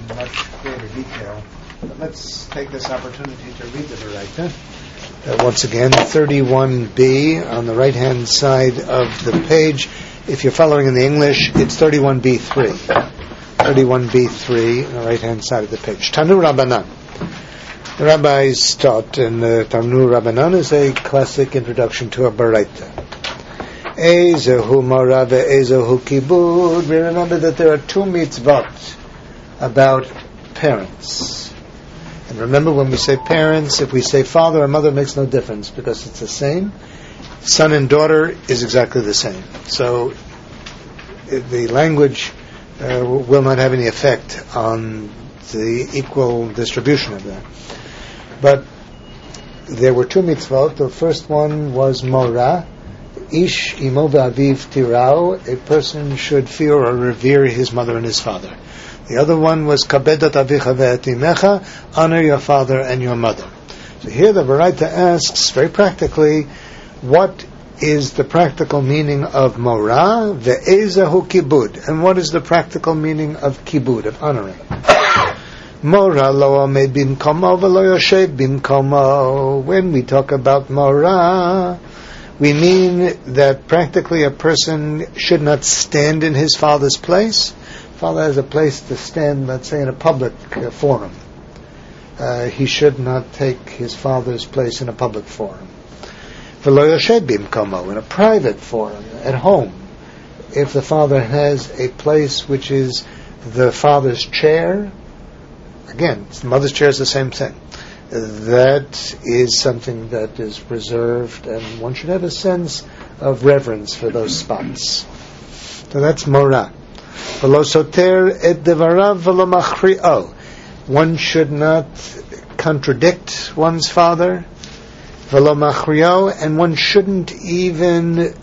much greater detail. But let's take this opportunity to read the Baraita. Once again, 31b on the right-hand side of the page. If you're following in the English, it's 31b3. 31b3 on the right-hand side of the page. Tanu Rabbanan. The rabbis taught, and the Tanu Rabbanan is a classic introduction to a Baraita. Ezehu Mora ve'ezehu Kibud. We remember that there are two mitzvot about parents. And remember, when we say parents, if we say father or mother, it makes no difference because it's the same. Son and daughter is exactly the same. So the language will not have any effect on the equal distribution of that. But there were two mitzvot. The first one was Mora. Ish imo v'aviv tirau. A person should fear or revere his mother and his father. The other one was kabedat avicha ve'etimecha, honor your father and your mother. So here the Baraita asks, very practically, what is the practical meaning of mora ve'ezahu kibud, and what is the practical meaning of kibud, of honoring? Mora lo amed bimkomo v'lo yoshev bimkomo. When we talk about mora, we mean that practically a person should not stand in his father's place. Father has a place to stand, let's say, in a public forum. He should not take his father's place in a public forum. V'lo yoshev bimkomo, in a private forum, at home. If the father has a place which is the father's chair, again, the mother's chair is the same thing. That is something that is reserved, and one should have a sense of reverence for those spots. So that's mora. V'lo soter et devarav v'lo machri'o. One should not contradict one's father. V'lo machri'o, and one shouldn't even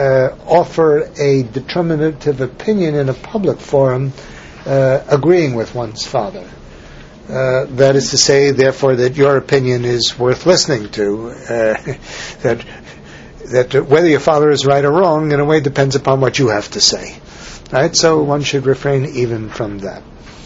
offer a determinative opinion in a public forum, agreeing with one's father. That is to say, therefore, that your opinion is worth listening to. That whether your father is right or wrong, in a way, depends upon what you have to say. Right? So one should refrain even from that.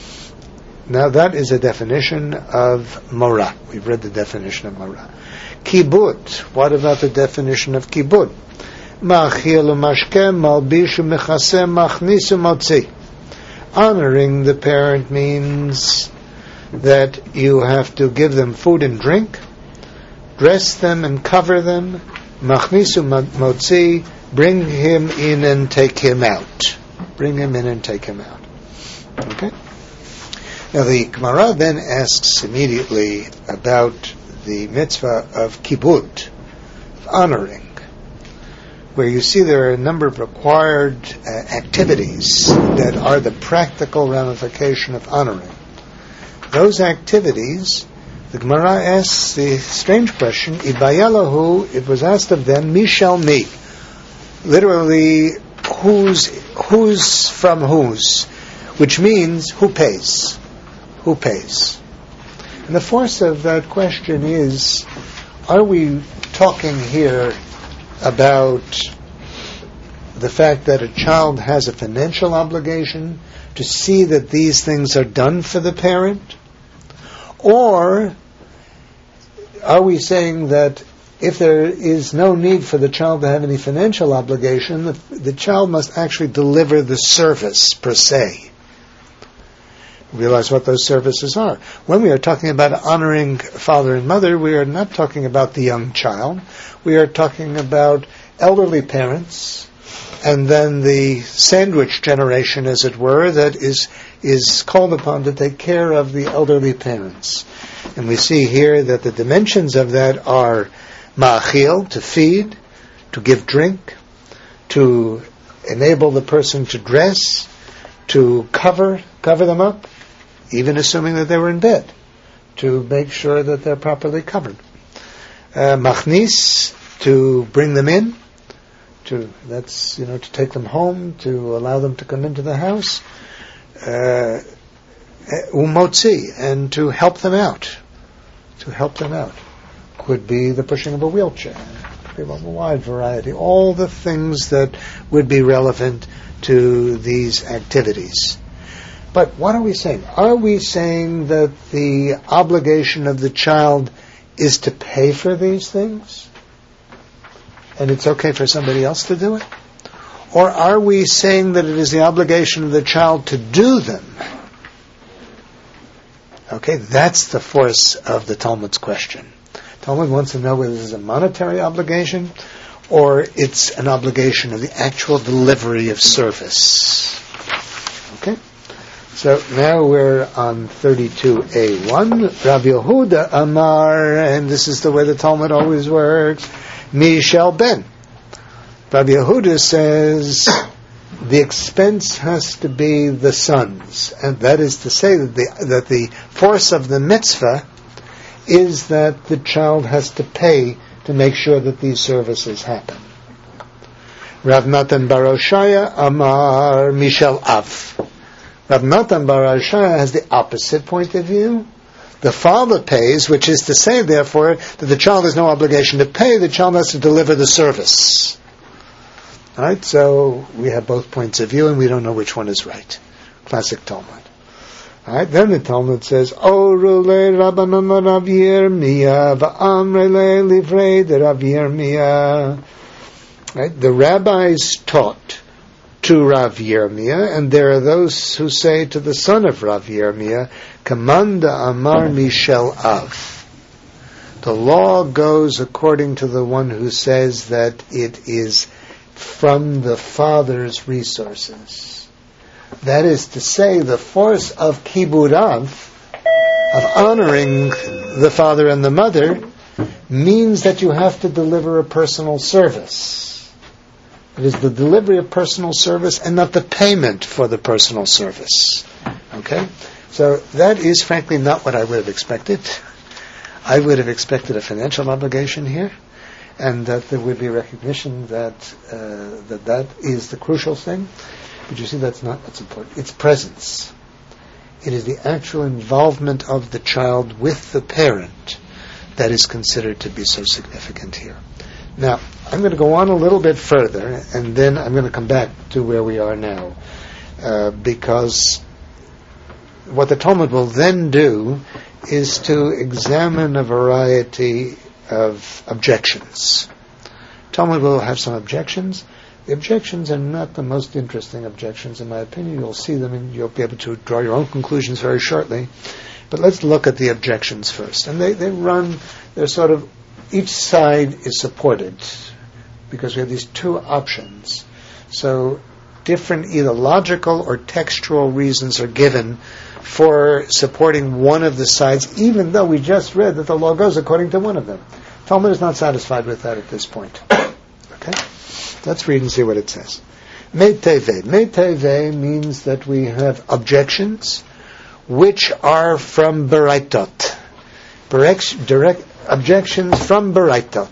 Now that is a definition of mora. We've read the definition of mora. Kibud. What about the definition of kibud? Ma'achil u'mashke malbish u'mechaseh machnis u'motzi. Honoring the parent means that you have to give them food and drink, dress them and cover them, machnisu motzi, bring him in and take him out. Bring him in and take him out. Okay? Now the Gemara then asks immediately about the mitzvah of kibud, of honoring, where you see there are a number of required activities that are the practical ramification of honoring. Those activities, the Gemara asks the strange question, Ibayalahu, it was asked of them, Mishal mi. Literally, who's from whose, which means who pays. Who pays? And the force of that question is, are we talking here about the fact that a child has a financial obligation to see that these things are done for the parent? Or are we saying that if there is no need for the child to have any financial obligation, the child must actually deliver the service per se? Realize what those services are. When we are talking about honoring father and mother, we are not talking about the young child. We are talking about elderly parents, and then the sandwich generation, as it were, that is called upon to take care of the elderly parents. And we see here that the dimensions of that are ma'achil, to feed, to give drink, to enable the person to dress, to cover them up, even assuming that they were in bed, to make sure that they're properly covered. Machnis, to bring them in, to take them home, to allow them to come into the house. Umotzi, and to help them out. Could be the pushing of a wheelchair. Could be a wide variety. All the things that would be relevant to these activities. But what are we saying? Are we saying that the obligation of the child is to pay for these things? And it's okay for somebody else to do it? Or are we saying that it is the obligation of the child to do them? Okay, that's the force of the Talmud's question. Talmud wants to know whether this is a monetary obligation or it's an obligation of the actual delivery of service. Okay? So now we're on 32a1. Rav Yehuda Amar, and this is the way the Talmud always works, Mishal Ben. Rav Yehuda says the expense has to be the son's, and that is to say that the force of the mitzvah is that the child has to pay to make sure that these services happen. Rav Natan bar Oshaya Amar Mishal Av. Rav Natan bar Oshaya has the opposite point of view. The father pays, which is to say, therefore, that the child has no obligation to pay, the child has to deliver the service. Alright, so we have both points of view and we don't know which one is right. Classic Talmud. Alright, then the Talmud says, Orule Rabbanan Rav Yirmiyah v'amrele livrei de Rav Yirmiyah. Right, the rabbis taught to Rav Yirmiyah, and there are those who say to the son of Rav Yirmiyah, Kamanda Amar Mishel Av. The law goes according to the one who says that it is from the father's resources. That is to say, the force of kiburav, of honoring the father and the mother, means that you have to deliver a personal service. It is the delivery of personal service and not the payment for the personal service. Okay? So that is frankly not what I would have expected. I would have expected a financial obligation here, and that there would be recognition that that is the crucial thing. But you see, that's not what's important. It's presence. It is the actual involvement of the child with the parent that is considered to be so significant here. Now, I'm going to go on a little bit further, and then I'm going to come back to where we are now, because what the Talmud will then do is to examine a variety of objections. Talmud will have some objections. The objections are not the most interesting objections, in my opinion. You'll see them and you'll be able to draw your own conclusions very shortly. But let's look at the objections first. And they're sort of, each side is supported, because we have these two options. So different either logical or textual reasons are given for supporting one of the sides, even though we just read that the law goes according to one of them. Talmud is not satisfied with that at this point. Okay? Let's read and see what it says. Meiteve. Meiteve means that we have objections which are from Beraitot. Direct objections from Beraitot.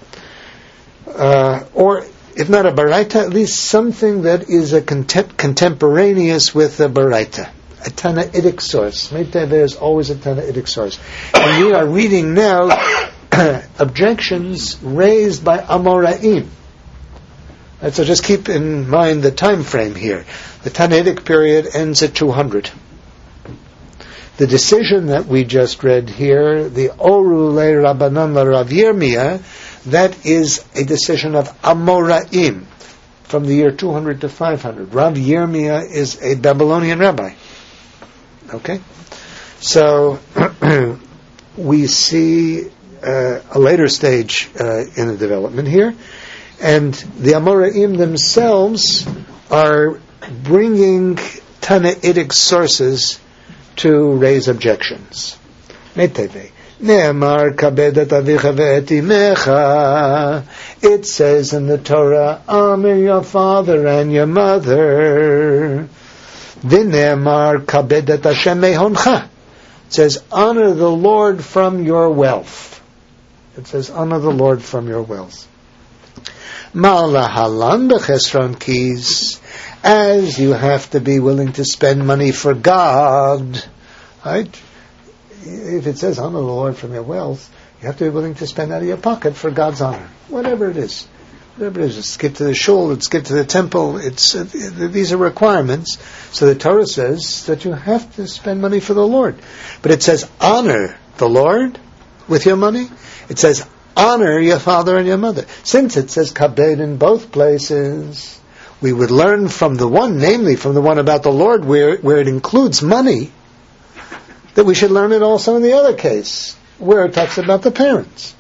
Or, if not a Baraita, at least something that is a contemporaneous with the Baraita. A Tanaitic source. Meiteve is always a Tanaitic source. And we are reading now objections raised by Amoraim. Right, so just keep in mind the time frame here. The Tanaitic period ends at 200. The decision that we just read here, the Oru Le Rabbanan La Rav Yirmiyah, that is a decision of Amoraim from the year 200 to 500. Rav Yirmiyah is a Babylonian rabbi. Okay? So we see a later stage in the development here. And the Amoraim themselves are bringing Tanaitic sources to raise objections. Meteve. Ne'amar kabedat avicha ve'et imecha. It says in the Torah, honor your father and your mother. V'ne'amar kabedat Hashem mehoncha. It says, honor the Lord from your wealth. It says, honor the Lord from your wealth. Ma'alahalan b'chesron kis, as you have to be willing to spend money for God, right? If it says honor the Lord from your wealth, you have to be willing to spend out of your pocket for God's honor, whatever it is. Let's get to the shul, let's get to the temple. These are requirements. So the Torah says that you have to spend money for the Lord. But it says honor the Lord with your money. It says honor your father and your mother. Since it says kabed in both places, we would learn from the one, namely from the one about the Lord, where it includes money, that we should learn it also in the other case, where it talks about the parents.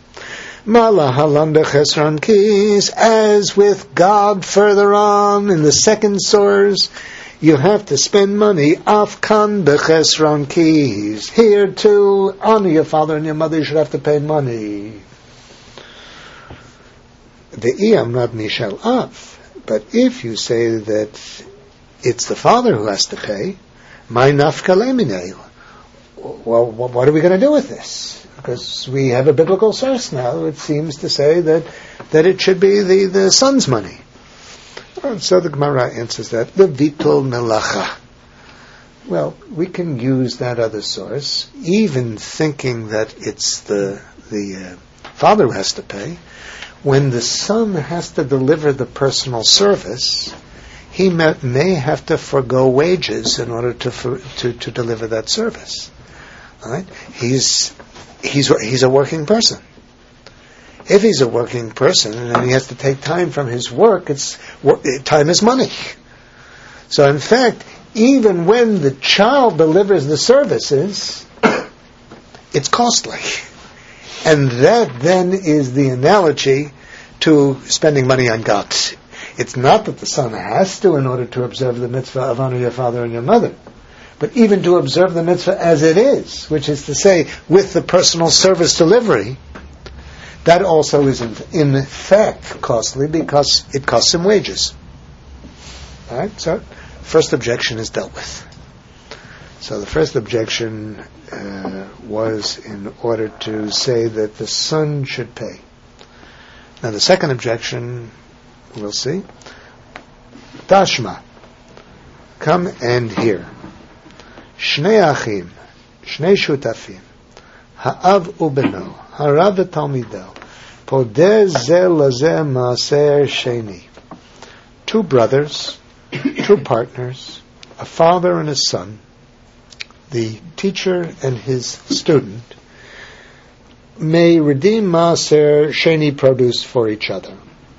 As with God further on in the second source, you have to spend money. Afkan bechesron keys. Here too, honor your father and your mother. You should have to pay money. The iyam not mishal af. But if you say that it's the father who has to pay, my nafka leminei. Well, what are we going to do with this? Because we have a biblical source now. It seems to say that it should be the son's money. So the Gemara answers that the vitul melacha. Well, we can use that other source, even thinking that it's the father who has to pay. When the son has to deliver the personal service, he may have to forego wages in order to deliver that service. All right? He's a working person. If he's a working person and then he has to take time from his work, time is money. So in fact, even when the child delivers the services, it's costly. And that then is the analogy to spending money on God. It's not that the son has to in order to observe the mitzvah of honor your father and your mother, but even to observe the mitzvah as it is, which is to say, with the personal service delivery, that also is in fact costly because it costs him wages. All right? So, first objection is dealt with. So the first objection was in order to say that the son should pay. Now the second objection, we'll see. Tashma, come and hear. Shnei achim, shnei shutafim, ha'av ubeno, harav v'talmido, podeh zeh lazeh maaser sheni. Two brothers, two partners, a father and a son, the teacher and his student, may redeem maaser sheni produce for each other.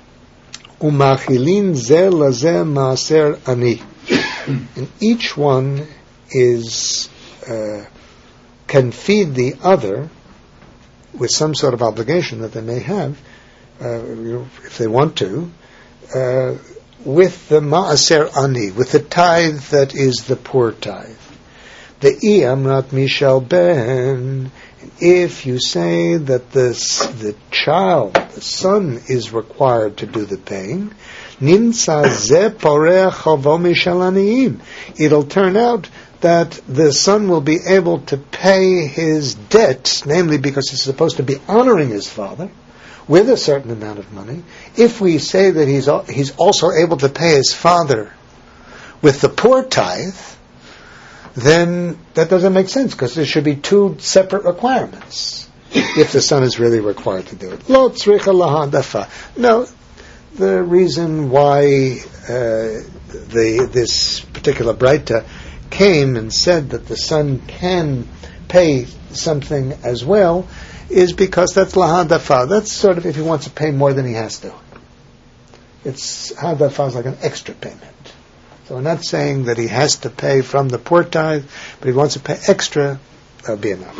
Umachilin zeh lazeh maaser ani. And each one can feed the other with some sort of obligation that they may have, if they want to, with the maaser ani, with the tithe that is the poor tithe. The iyamrat mishal ben. If you say that the child, the son, is required to do the paying, it'll turn out that the son will be able to pay his debt, namely because he's supposed to be honoring his father with a certain amount of money. If we say that he's also able to pay his father with the poor tithe, then that doesn't make sense, because there should be two separate requirements if the son is really required to do it. Lo tzricha lahadafa. No, the reason why this particular Braita came and said that the son can pay something as well is because that's lahadafa. That's sort of if he wants to pay more than he has to. It's hadafa is like an extra payment. So we're not saying that he has to pay from the poor tithe, but he wants to pay extra, that'll be enough.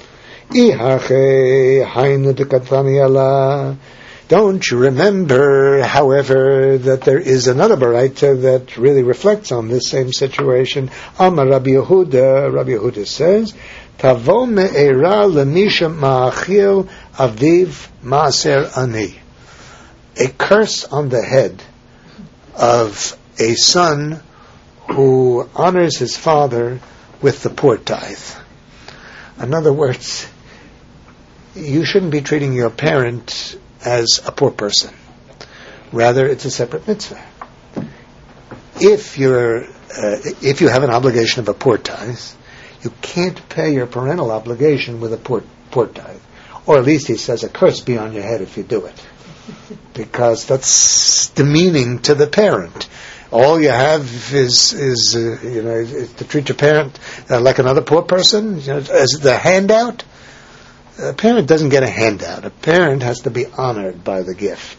Don't you remember, however, that there is another Baraita that really reflects on this same situation? Amar Rabbi Yehuda says, Tavo me'era lemisha ma'achil aviv ma'aser ani. A curse on the head of a son who honors his father with the poor tithe. In other words, you shouldn't be treating your parent as a poor person. Rather, it's a separate mitzvah. If you have an obligation of a poor tithe, you can't pay your parental obligation with a poor tithe. Or at least he says a curse be on your head if you do it. because that's demeaning to the parent. All you have is to treat your parent like another poor person, as the handout. A parent doesn't get a handout. A parent has to be honored by the gift.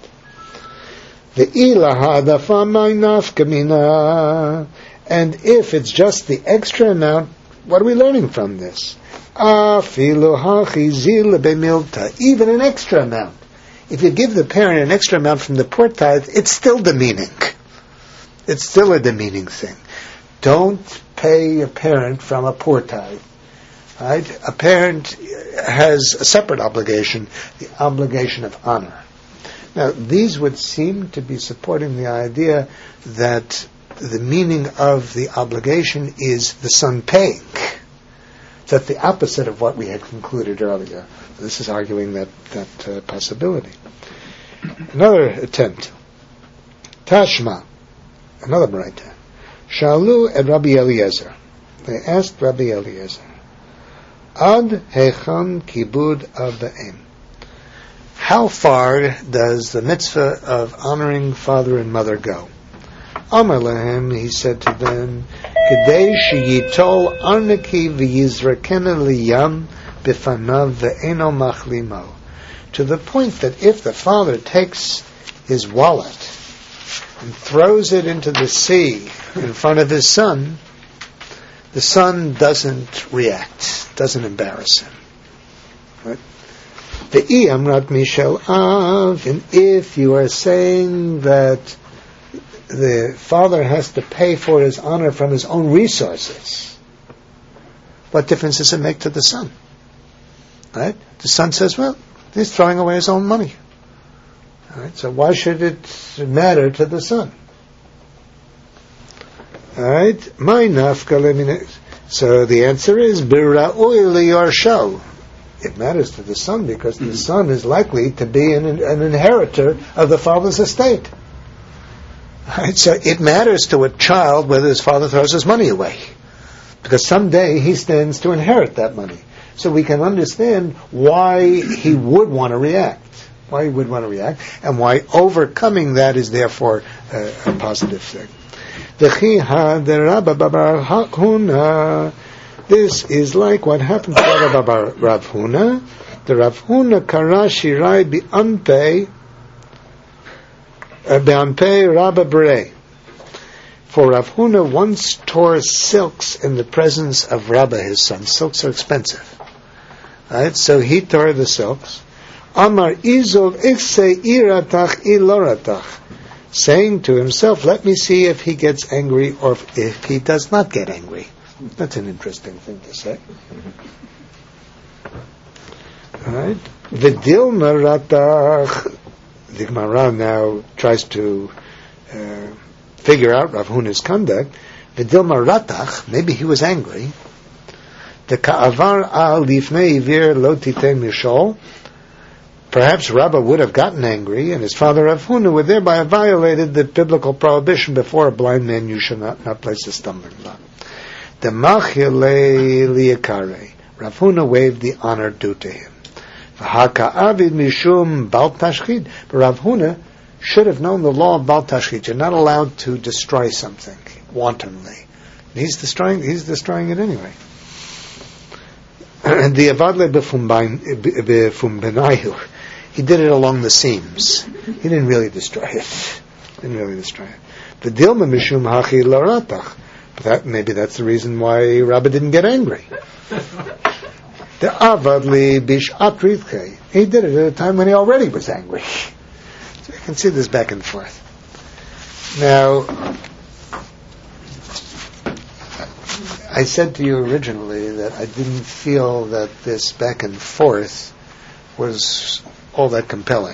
And if it's just the extra amount, what are we learning from this? Even an extra amount. If you give the parent an extra amount from the poor tithe, it's still demeaning. It's still a demeaning thing. Don't pay a parent from a poor tithe. Right? A parent has a separate obligation, the obligation of honor. Now, these would seem to be supporting the idea that the meaning of the obligation is the son paying. So that's the opposite of what we had concluded earlier. This is arguing that possibility. Another attempt. Tashma, another Baraita. Shalu et Rabbi Eliezer. They asked Rabbi Eliezer, Ad hechan kibud abaim. How far does the mitzvah of honoring father and mother go? Amar lahem, he said to them, Kedei sheyitol arneki v'yizrakena liyam b'fanav ve'eno machlimo. To the point that if the father takes his wallet and throws it into the sea in front of his son, the son doesn't react, doesn't embarrass him. Right? And if you are saying that the father has to pay for his honor from his own resources, what difference does it make to the son? Right? The son says, well, he's throwing away his own money. Right? So why should it matter to the son? Alright? So the answer is birra'ui liyarsho. It matters to the son because the son is likely to be an inheritor of the father's estate. Right? So it matters to a child whether his father throws his money away, because someday he stands to inherit that money. So we can understand why he would want to react. Why he would want to react, and why overcoming that is therefore a positive thing. This is like what happened to Rav Huna. The Rav Huna kara shirai be'anpei Rabba Berei. For Rav Huna once tore silks in the presence of Rabba, his son. Silks are expensive. Right? So he tore the silks. Amar izov ikse iratach iloratach. Saying to himself, let me see if he gets angry or if he does not get angry. That's an interesting thing to say. Alright. V'dilma ratach. The Gemara now tries to figure out Rav Huna's conduct. V'dilma ratach. Maybe he was angry. The ka'avar al lifnei ivir lo titen mishol. Perhaps Rabbah would have gotten angry, and his father Rav Huna would thereby have violated the biblical prohibition before a blind man you shall not place a stumbling block. The machile liakare. Rav Huna waived the honor due to him. V'haka'avid mishum bal tashchid. But Rav Huna should have known the law of bal tashchid. You're not allowed to destroy something wantonly. He's destroying it anyway. And the avadle befumbenayu. He did it along the seams. He didn't really destroy it. The dilma mishum hachi laratach. But maybe that's the reason why Rabbi didn't get angry. The avadli bishat ritche. He did it at a time when he already was angry. So you can see this back and forth. Now, I said to you originally that I didn't feel that this back and forth was all that compelling.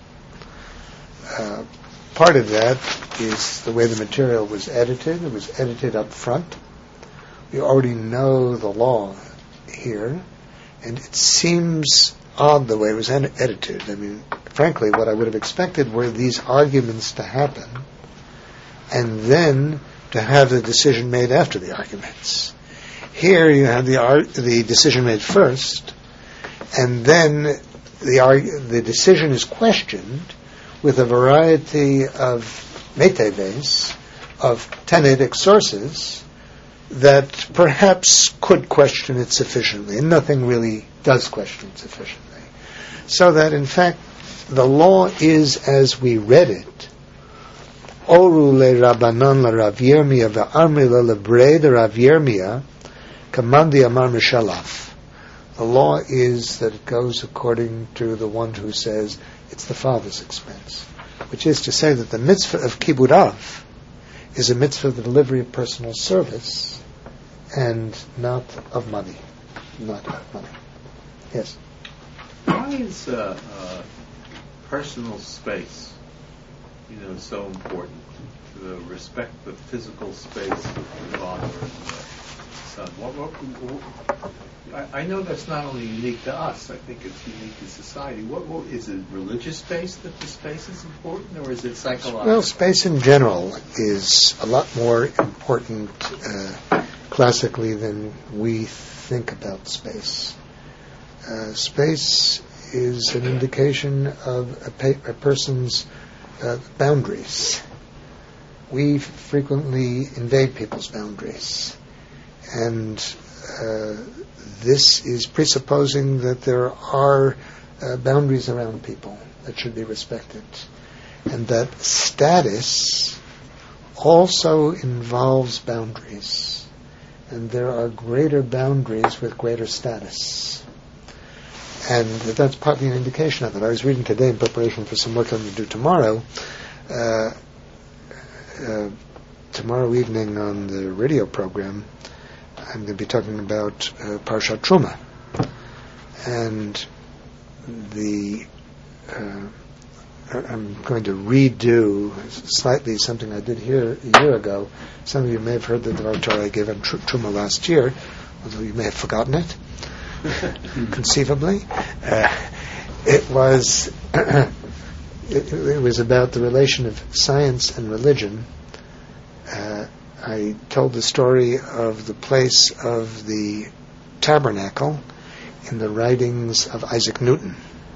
Part of that is the way the material was edited. It was edited up front. We already know the law here, and it seems odd the way it was edited. I mean, frankly, what I would have expected were these arguments to happen, and then to have the decision made after the arguments. Here you have the decision made first, and then the decision is questioned with a variety of meteves, of Tannaitic sources, that perhaps could question it sufficiently, and nothing really does question it sufficiently. So that, in fact, the law is as we read it. Oru le Rabbanan la Rav Yirmiyah ve'amri le lebrei de Rav Yirmiyah kamandi amar mishalaf. The law is that it goes according to the one who says it's the father's expense, which is to say that the mitzvah of Kibud Av is a mitzvah of the delivery of personal service and not of money. Not of money. Yes? Why is personal space, so important? The respect the physical space of the father and the son. I know that's not only unique to us. I think it's unique to society. What is it? Religious space that the space is important, or is it psychological? Well, space in general is a lot more important classically than we think about space. Space is an indication of a person's boundaries. We frequently invade people's boundaries, and this is presupposing that there are boundaries around people that should be respected, and that status also involves boundaries, and there are greater boundaries with greater status. And that's partly an indication of it. I was reading today in preparation for some work I'm going to do tomorrow. Tomorrow evening on the radio program, I'm going to be talking about Parshat Truma. And I'm going to redo slightly something I did here a year ago. Some of you may have heard the Devar Torah I gave on Truma last year, although you may have forgotten it. Conceivably, it was about the relation of science and religion. I told the story of the place of the tabernacle in the writings of Isaac Newton.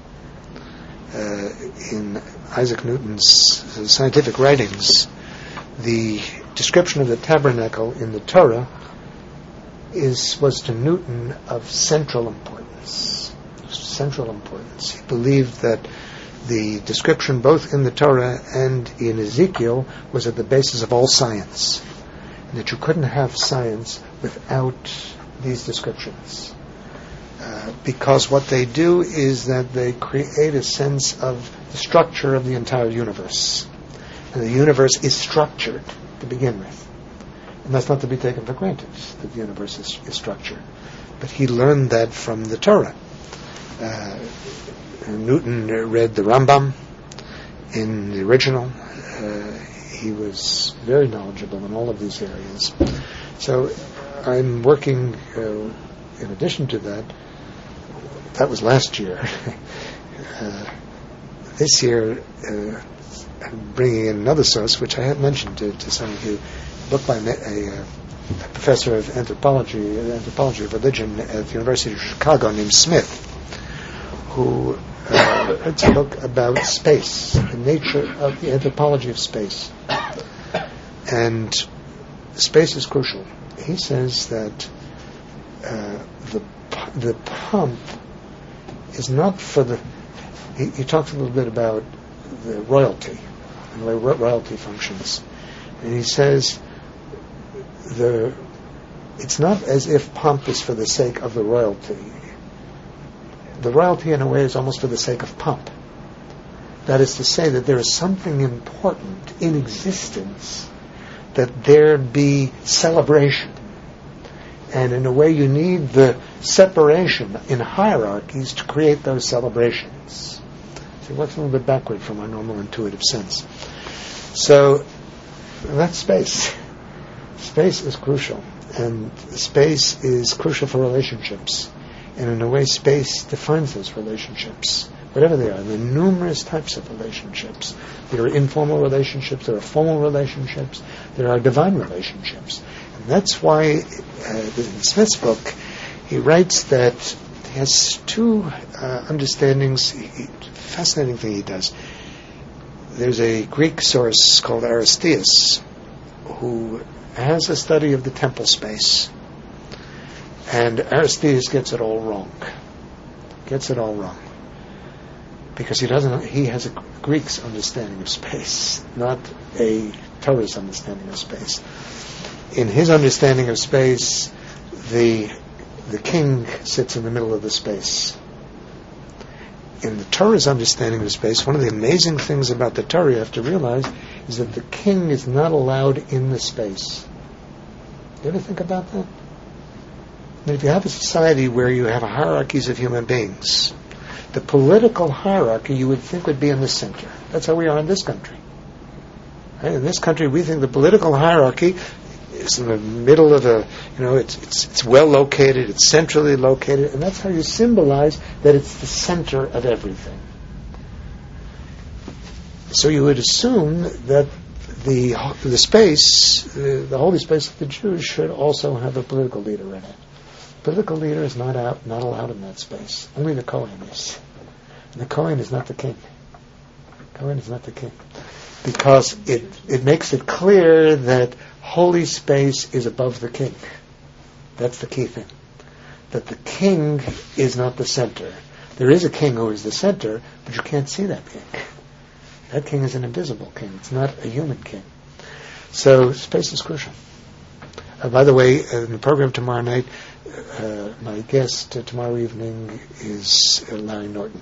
In Isaac Newton's scientific writings, the description of the tabernacle in the Torah was to Newton of central importance. Central importance. He believed that the description both in the Torah and in Ezekiel was at the basis of all science, and that you couldn't have science without these descriptions. Because what they do is that they create a sense of the structure of the entire universe. And the universe is structured to begin with. And that's not to be taken for granted, that the universe is structured. But he learned that from the Torah. Newton read the Rambam in the original. He was very knowledgeable in all of these areas. So I'm working, in addition to that, that was last year. This year, I'm bringing in another source, which I had mentioned to some of you, a book by a professor of anthropology of religion at the University of Chicago named Smith, who writes a book about space, the nature of the anthropology of space. And space is crucial. He says that the pump is not for the... He talks a little bit about the royalty and the way royalty functions. And he says it's not as if pomp is for the sake of the royalty. The royalty, in a way, is almost for the sake of pomp. That is to say that there is something important in existence, that there be celebration. And in a way, you need the separation in hierarchies to create those celebrations. So it works a little bit backward from our normal intuitive sense. So that's space. Space is crucial. And space is crucial for relationships. And in a way, space defines those relationships, whatever they are. There are numerous types of relationships. There are informal relationships, there are formal relationships, there are divine relationships. And that's why in Smith's book, he writes that he has two understandings. Fascinating thing he does. there's a Greek source called Aristeas who has a study of the temple space. And Aristeas gets it all wrong. Because he has a Greek's understanding of space, not a Torah's understanding of space. In his understanding of space, the king sits in the middle of the space. In the Torah's understanding of space, one of the amazing things about the Torah you have to realize is that the king is not allowed in the space. You ever think about that? And if you have a society where you have hierarchies of human beings, the political hierarchy you would think would be in the center. That's how we are in this country. Right? In this country, we think the political hierarchy is in the middle of it's well located, it's centrally located, and that's how you symbolize that it's the center of everything. So you would assume that the space, the holy space of the Jews, should also have a political leader in it. Political leader is not allowed in that space. Only the Kohen is. And the Kohen is not the king. Because it makes it clear that holy space is above the king. That's the key thing. That the king is not the center. There is a king who is the center, but you can't see that king. That king is an invisible king. It's not a human king. So space is crucial. By the way, in the program tomorrow night, my guest tomorrow evening is Larry Norton,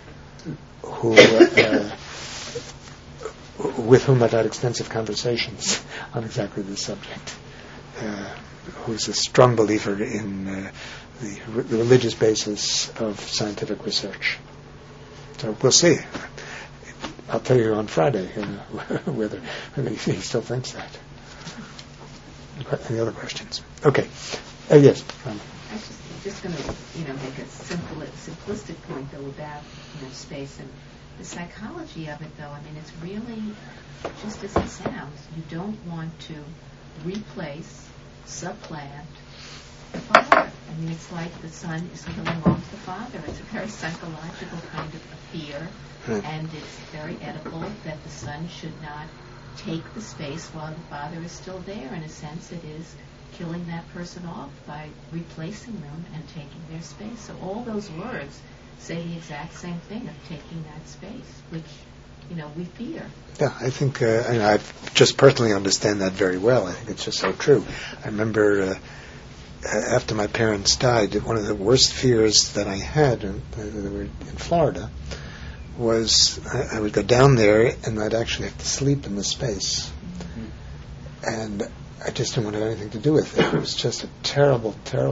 with whom I've had extensive conversations on exactly this subject, who's a strong believer in the religious basis of scientific research. So we'll see. I'll tell you on Friday whether he still thinks that. Any other questions? Okay. Yes. I'm just going to make a simplistic point though about space and the psychology of it though. I mean, it's really just as it sounds. You don't want to replace, supplant the father. I mean, it's like the son is killing off the father. It's a very psychological kind of a fear, and it's very edible that the son should not take the space while the father is still there. In a sense, it is killing that person off by replacing them and taking their space. So all those words say the exact same thing of taking that space, which, we fear. Yeah, I think, I just personally understand that very well. I think it's just so true. I remember after my parents died, one of the worst fears that I had, they were in Florida, was I would go down there and I'd actually have to sleep in the space. Mm-hmm. And I just didn't want to have anything to do with it. It was just a terrible.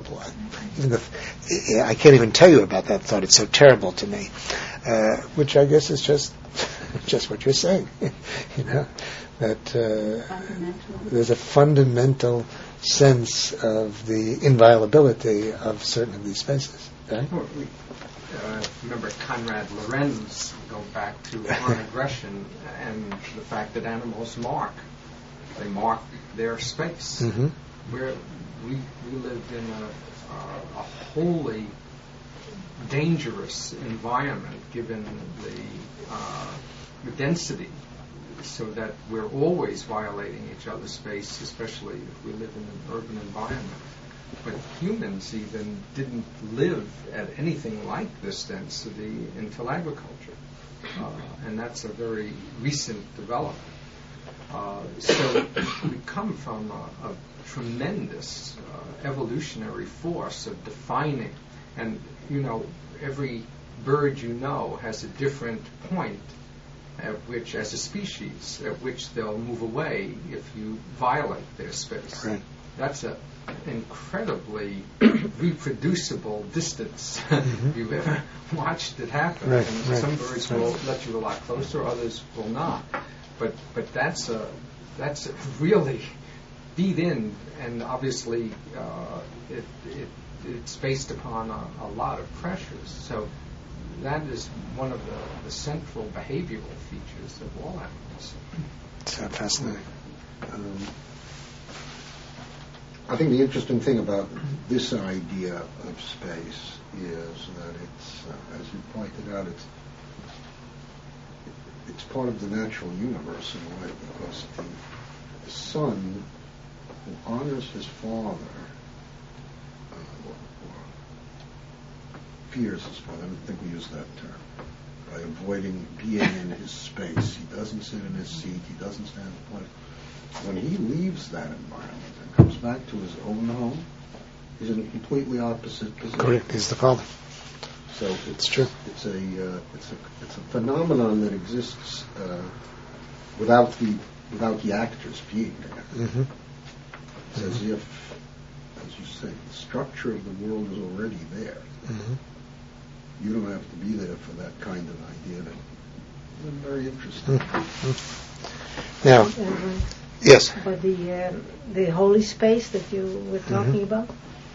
I can't even tell you about that thought. It's so terrible to me. Which I guess is just what you're saying. That there's a fundamental sense of the inviolability of certain of these spaces. Right? Remember Conrad Lorenz, go back to on aggression and the fact that animals mark their space. Mm-hmm. Where we live in a wholly dangerous environment given the density, so that we're always violating each other's space, especially if we live in an urban environment. But humans even didn't live at anything like this density until agriculture. And that's a very recent development. So we come from a tremendous evolutionary force of defining. And, every bird has a different point at which, as a species, at which they'll move away if you violate their space. Right. That's an incredibly reproducible distance. Mm-hmm. You've ever watched it happen. Right, and right. Some birds will let you a lot closer, others will not. But that's really beat in, and obviously it's based upon a lot of pressures. So that is one of the central behavioral features of all animals. It's fascinating. I think the interesting thing about this idea of space is that it's, as you pointed out, it's part of the natural universe in a way, because the son who honors his father, or fears his father, I don't think we use that term, by avoiding being in his space. He doesn't sit in his seat, he doesn't stand in place. When he leaves that environment and comes back to his own home, he's in a completely opposite position. Correct, he's the father. So It's true. It's a phenomenon that exists without the actors being there. Mm-hmm. It's as if, as you say, the structure of the world is already there. Mm-hmm. You don't have to be there for that kind of idea. It's very interesting. Mm-hmm. Now, yes. But the holy space that you were talking about,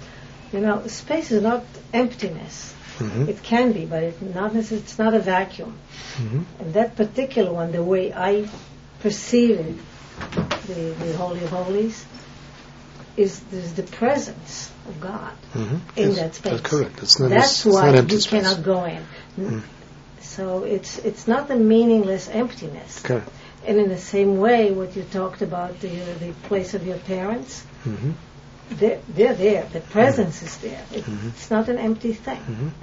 space is not emptiness. Mm-hmm. It can be, but it's not a vacuum. Mm-hmm. And that particular one, the way I perceive it, the Holy of Holies, is the presence of God in that space. That's correct. That's why you space. cannot go in. So it's not a meaningless emptiness. Okay. And in the same way, what you talked about, the place of your parents, they're there. The presence is there. It's not an empty thing.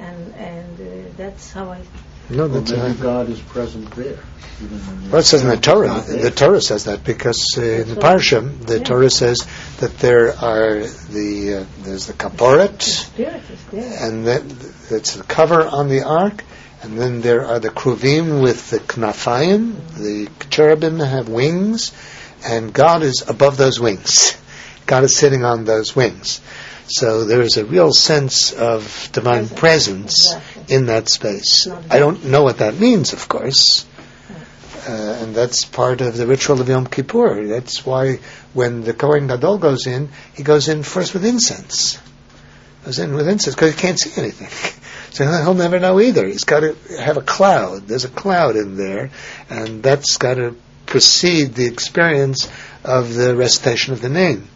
And that's how I... No, that's maybe God is present there. Well, it says in the Torah. The Torah says that because in the Parsha, the Torah says that there are there's the kaporet, Spirit is there. and then it's the cover on the ark, and then there are the kruvim with the knafayim. The cherubim have wings, and God is above those wings. God is sitting on those wings. So there is a real sense of divine presence in that space. I don't know what that means, of course. And that's part of the ritual of Yom Kippur. That's why when the Kohen Gadol goes in, he goes in first with incense. Goes in with incense because he can't see anything. So he'll never know either. He's got to have a cloud. There's a cloud in there, and that's got to precede the experience of the recitation of the name.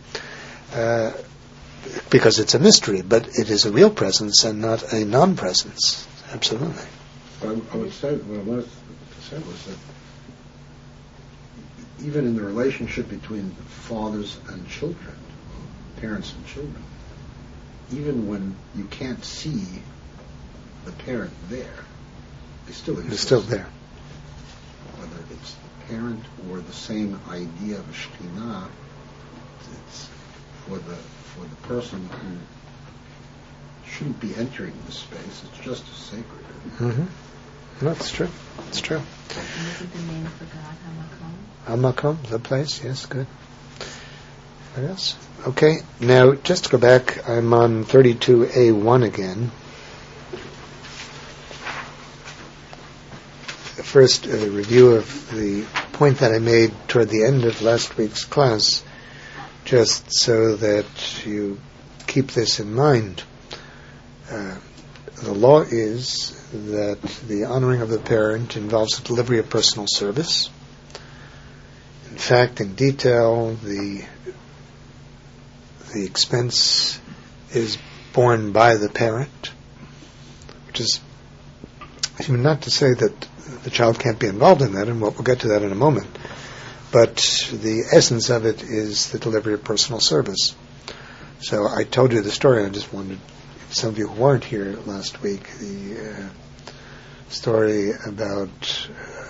Because it's a mystery, but it is a real presence and not a non-presence. Absolutely. I would say, what I wanted to say was that even in the relationship between fathers and children, parents and children, even when you can't see the parent there, they still exist. They're still there. Whether it's the parent or the same idea of Shekhinah, it's for the person who shouldn't be entering the space. It's just as sacred. Mm-hmm. No, it's true. It's true. And isn't the name for God Hamakom? Hamakom, the place. Yes, good. What else? Okay. Now, just to go back, I'm on 32A1 again. First, a review of the point that I made toward the end of last week's class, just so that you keep this in mind. The law is that the honoring of the parent involves the delivery of personal service. In fact, in detail, the expense is borne by the parent, which is not to say that the child can't be involved in that, and we'll get to that in a moment. But the essence of it is the delivery of personal service. So I told you the story. I just wanted some of you who weren't here last week, the story about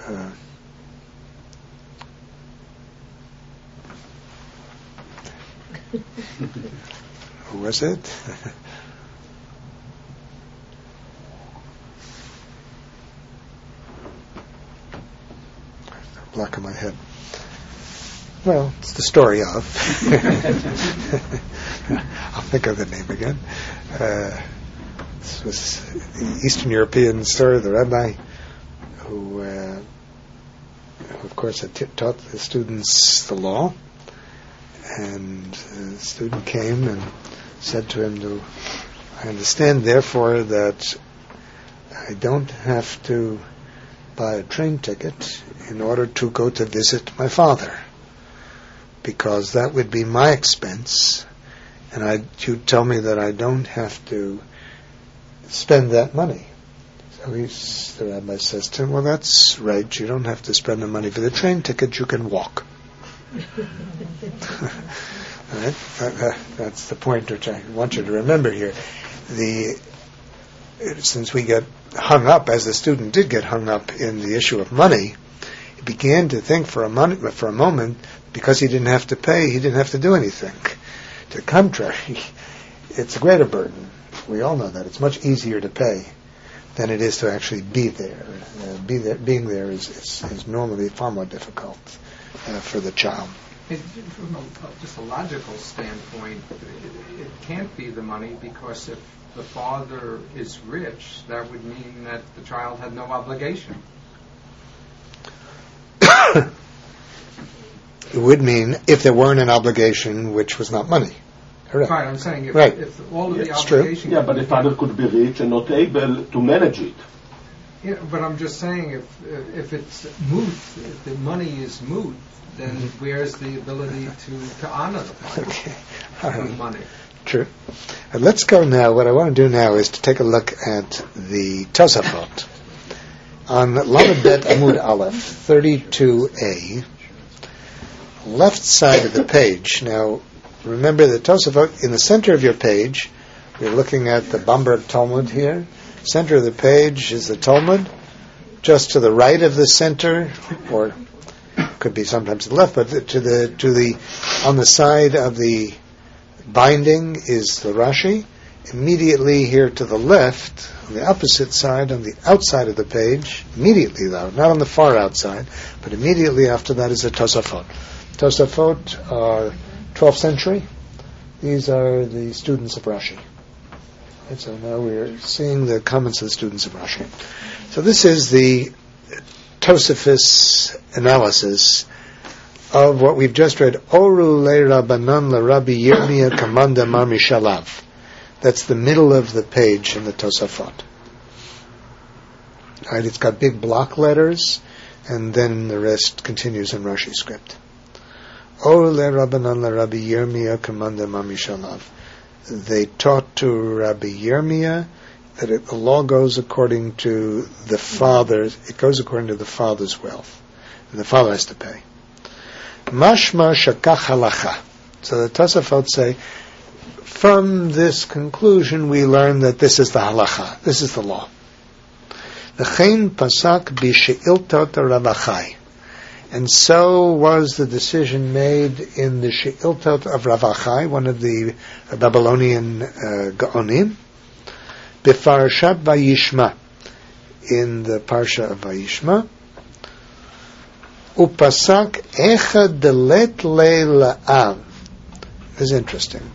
who was it? Black in my head. Well, it's the story of. I'll think of the name again. This was the Eastern European story of the rabbi who of course, had taught the students the law. And the student came and said to him, I understand, therefore, that I don't have to buy a train ticket in order to go to visit my father, because that would be my expense, and you tell me that I don't have to spend that money. So the rabbi says to him, well, that's right. You don't have to spend the money for the train ticket. You can walk. Right? That's the point which I want you to remember here. Since we get hung up, as the student did get hung up in the issue of money, he began to think for a moment, because he didn't have to pay, he didn't have to do anything. To the contrary, it's a greater burden. We all know that. It's much easier to pay than it is to actually be there. Being there is normally far more difficult for the child. From just a logical standpoint, it can't be the money, because if the father is rich, that would mean that the child had no obligation. It would mean if there weren't an obligation which was not money. Correct. Right, I'm saying if all of the it's obligation... True. Yeah, but the father could be rich and not able to manage it. Yeah, but I'm just saying if it's moot, if the money is moot, then where's the ability to honor the money? True. Let's go now. What I want to do now is to take a look at the Tosafot on Lamed Bet Amud Aleph 32a, left side of the page. Now, remember the Tosafot in the center of your page. We're looking at the Bamberg Talmud here. Center of the page is the Talmud. Just to the right of the center, or could be sometimes to the left, but to the on the side of the binding is the Rashi. Immediately here to the left, on the opposite side, on the outside of the page, immediately though, not on the far outside, but immediately after that is the Tosafot. Tosafot are 12th century. These are the students of Rashi. And so now we're seeing the comments of the students of Rashi. So this is the Tosafos analysis of what we've just read. Oru le Rabbanan le Rabbi Yirmiyah Kamanda Mar Mishalav. That's the middle of the page in the Tosafot. Right, it's got big block letters, and then the rest continues in Rashi script. Oru le Rabbanan le Rabbi Yirmiyah Kamanda Mar Mishalav. They taught to Rabbi Yirmiyah that the law goes according to the father. It goes according to the father's wealth, and the father has to pay. Mashma shakach halacha. So the Tosafot say, from this conclusion we learn that this is the halacha, this is the law. V'chein pasak b'she'iltot Rav Achai. And so was the decision made in the She'iltot of Rav Achai, one of the Babylonian Gaonim, B'Parashat Vayishma, in the Parsha of Vayishma, Upasak Echad Delet Le La'av. This is interesting.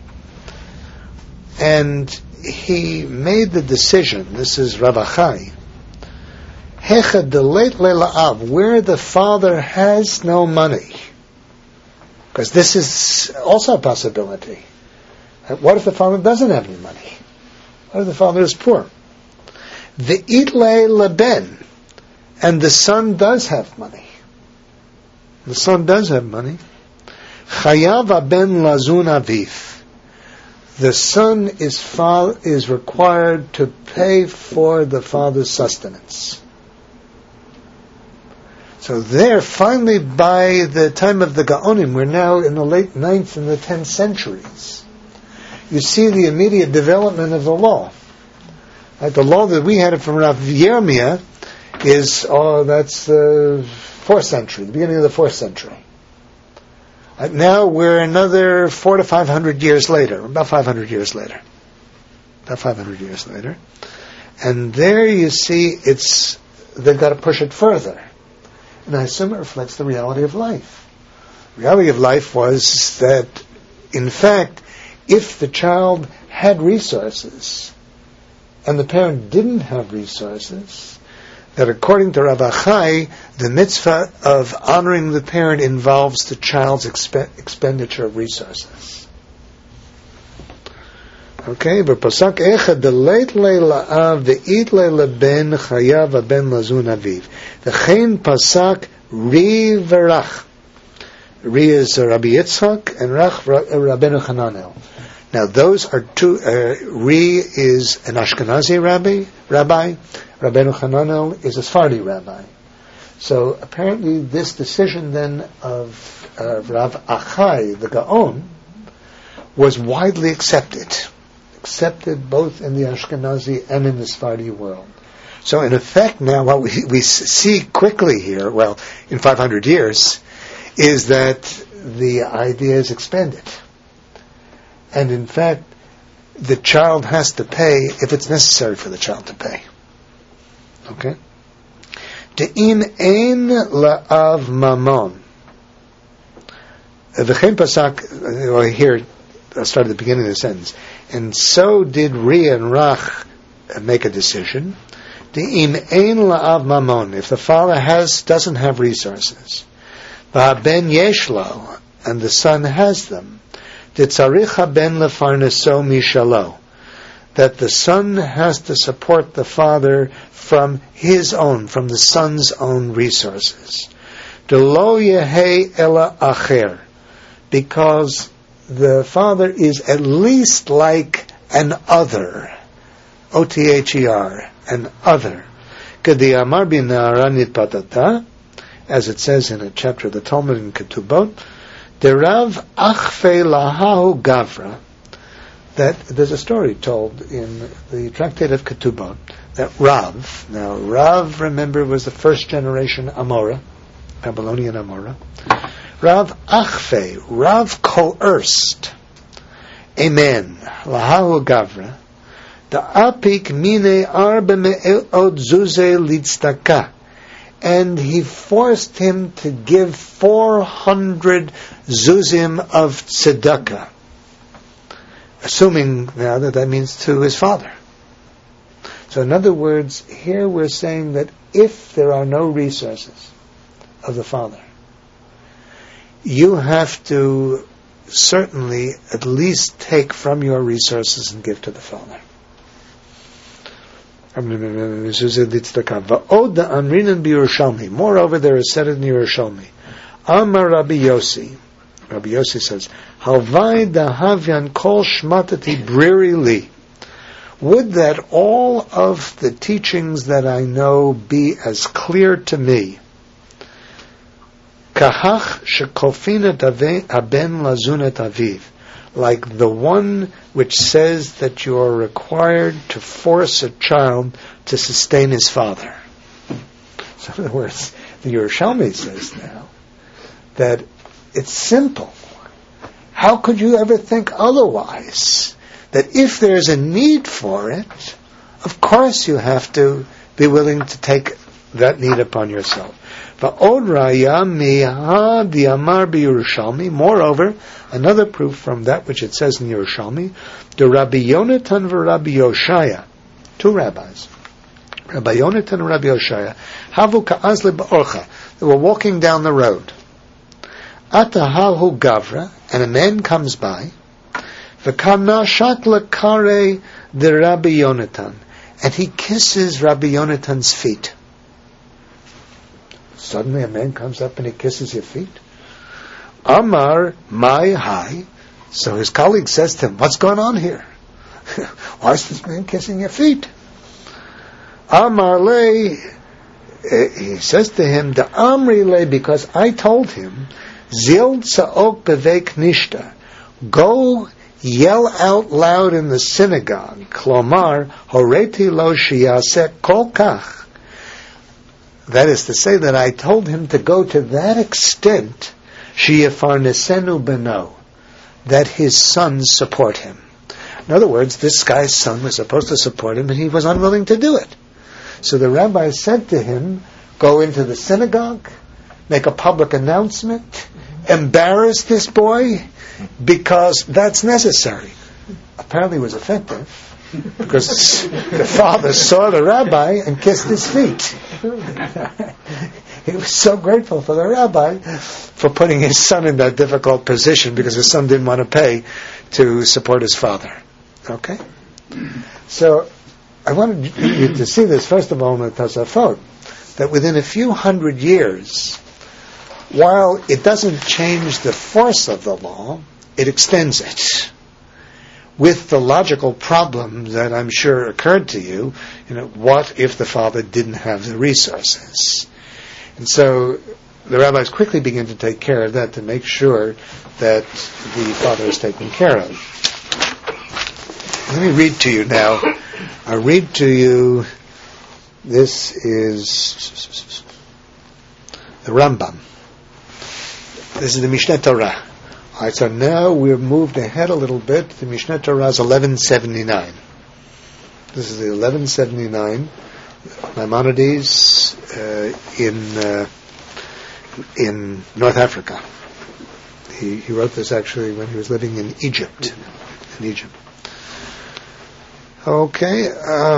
And he made the decision, this is Rav Achai, Hechad Delet Le La'av, where the father has no money. Because this is also a possibility. What if the father doesn't have any money? What if the father is poor? Ve'itle leben, and the son does have money. The son does have money. Chayav aben lazun aviv. The son is required to pay for the father's sustenance. So there, finally, by the time of the Gaonim, we're now in the late 9th and the 10th centuries. You see the immediate development of the law. Right, the law that we had from Rav Yirmiyah is, that's the 4th century, the beginning of the 4th century. Right, now we're another 400 to 500 years later, about 500 years later. About 500 years later. And there you see they've got to push it further. And I assume it reflects the reality of life. The reality of life was that, in fact, if the child had resources and the parent didn't have resources, that according to Rav Achai, the mitzvah of honoring the parent involves the child's expenditure of resources. Okay, but pasak echad deleit leila'av ve'it le'leben chayav aben lazun aviv. V'chein pasak ri v'rach. Ri is Rabbi Yitzchak and Rach Rabbeinu Hananel. Now those are two, Ri is an Ashkenazi rabbi, Rabbeinu Hananel is a Sephardi rabbi. So apparently this decision then of Rav Achai, the Gaon, was widely accepted both in the Ashkenazi and in the Sephardi world. So in effect now what we see quickly here, well, in 500 years, is that the idea is expanded. And in fact, the child has to pay if it's necessary for the child to pay. Okay? De'im ein la'av mamon. V'chein pasak, here, I'll start at the beginning of the sentence. And so did Ri and Rach make a decision. De'im ein la'av mamon. If the father doesn't have resources, v'haben yeshlo, and the son has them, De'tzarich haben lefarneso mishalo, that the son has to support the father from the son's own resources. Delo yehei ela acher, because the father is at least like an other, O-T-H-E-R, an other. K'di amar b'na'ara nitpatata, as it says in a chapter of the Talmud in Ketubot, Derav achfei lahahu gavra, that there's a story told in the tractate of Ketubot that Rav, remember, was the first generation Amora, Babylonian Amora. Rav achfei, Rav coerced a man, lahahu gavra, the apik mine arba me'od zuze lidstaka, and he forced him to give 400 zuzim of tzedakah, assuming now that means to his father. So in other words, here we're saying that if there are no resources of the father, you have to certainly at least take from your resources and give to the father. Moreover, there is said in Yerushalmi, Amar Rabbi Yossi says, Halvai dahavyan kol shmatati briri li. Would that all of the teachings that I know be as clear to me. Kahach shekofina haben lazunat aviv, like the one which says that you are required to force a child to sustain his father. So in other words, the Yerushalmi says now that it's simple. How could you ever think otherwise? That if there's a need for it, of course you have to be willing to take that need upon yourself. Moreover, another proof from that which it says in Yerushalmi, the Rabbi Yonatan and Rabbi Yoshaya, two rabbis, Rabbi Yonatan and Rabbi Yoshaya, havu ka'azle ba'orcha, they were walking down the road. Atahahu gavra, and a man comes by, v'kana shakla kare the Rabbi Yonatan, and he kisses Rabbi Yonatan's feet. Suddenly a man comes up and he kisses your feet. Amar mai hai. So his colleague says to him, what's going on here? Why is this man kissing your feet? Amar le, he says to him, the amri le, because I told him, zil tza'ok bevek nishta, go yell out loud in the synagogue, klomar, horeti lo shiyaseh kol kach. That is to say that I told him to go to that extent, sheyefarnesenu beno, that his sons support him. In other words, this guy's son was supposed to support him and he was unwilling to do it. So the rabbi said to him, go into the synagogue, make a public announcement, embarrass this boy, because that's necessary. Apparently it was effective, because the father saw the rabbi and kissed his feet. He was so grateful for the rabbi for putting his son in that difficult position, because his son didn't want to pay to support his father. Okay? So, I wanted you to see this, first of all, in the Tosafot, that within a few hundred years, while it doesn't change the force of the law, it extends it. with the logical problem that I'm sure occurred to you, what if the father didn't have the resources? And so the rabbis quickly begin to take care of that to make sure that the father is taken care of. Let me read to you now. I'll read to you, this is the Rambam. This is the Mishneh Torah. All right, so now we're moved ahead a little bit. The Mishneh Torah is 1179. This is the 1179 Maimonides in North Africa. He wrote this actually when he was living in Egypt. Okay.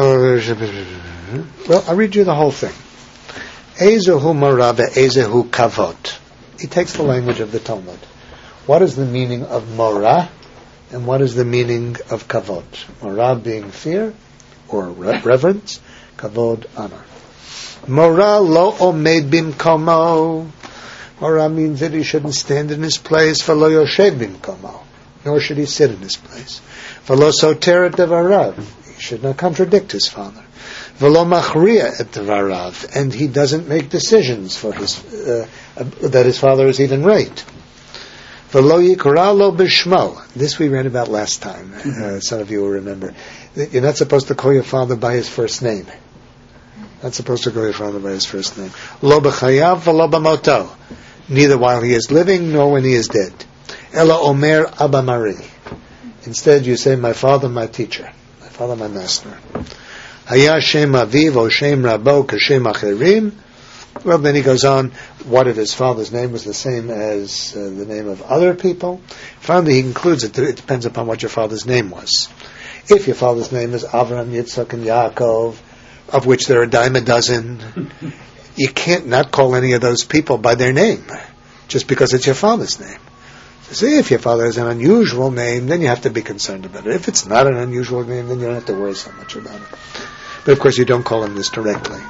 Well, I'll read you the whole thing. Ezehu mora ve'ezehu kavod. He takes the language of the Talmud. What is the meaning of mora, and what is the meaning of kavod? Mora being fear or reverence, kavod honor. Mora lo omed bimkomo. Mora means that he shouldn't stand in his place. V'lo yoshev bimkomo, nor should he sit in his place. V'lo soter et devarav. He should not contradict his father. V'lo machriya et devarav, and he doesn't make decisions for his that his father is even right. V'lo yikra lo b'shmo. This we read about last time. Some of you will remember. You're not supposed to call your father by his first name. Not supposed to call your father by his first name. Lo b'chayav v'lo b'moto. Neither while he is living nor when he is dead. Ela omer Abba Mari. Instead, you say, my father, my teacher. My father, my master. Haya shem aviv o shem rabo kashem acherim. Well, then he goes on, what if his father's name was the same as the name of other people? Finally, he concludes that it depends upon what your father's name was. If your father's name is Avram, Yitzchak, and Yaakov, of which there are a dime a dozen, you can't not call any of those people by their name, just because it's your father's name. So if your father has an unusual name, then you have to be concerned about it. If it's not an unusual name, then you don't have to worry so much about it. But of course, you don't call him this directly.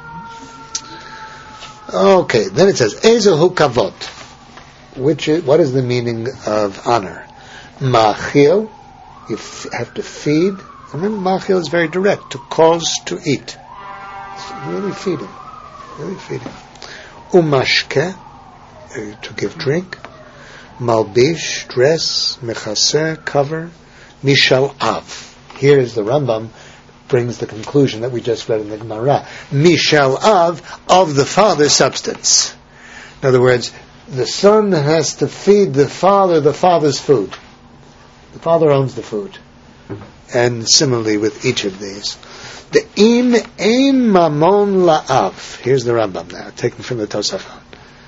Okay, then it says, Ezehu kavod, what is the meaning of honor? Machil, you have to feed. Remember, machil is very direct, to cause to eat. Really feed him. Umashke, to give drink. Malbish, dress. Mechaseh, cover. Mishal av. Here is the Rambam brings the conclusion that we just read in the Gemara. Mishal of the father's substance. In other words, the son has to feed the father's food. The father owns the food. And similarly with each of these. The im ein mamon la'av. Here's the Rambam now, taken from the Tosafot.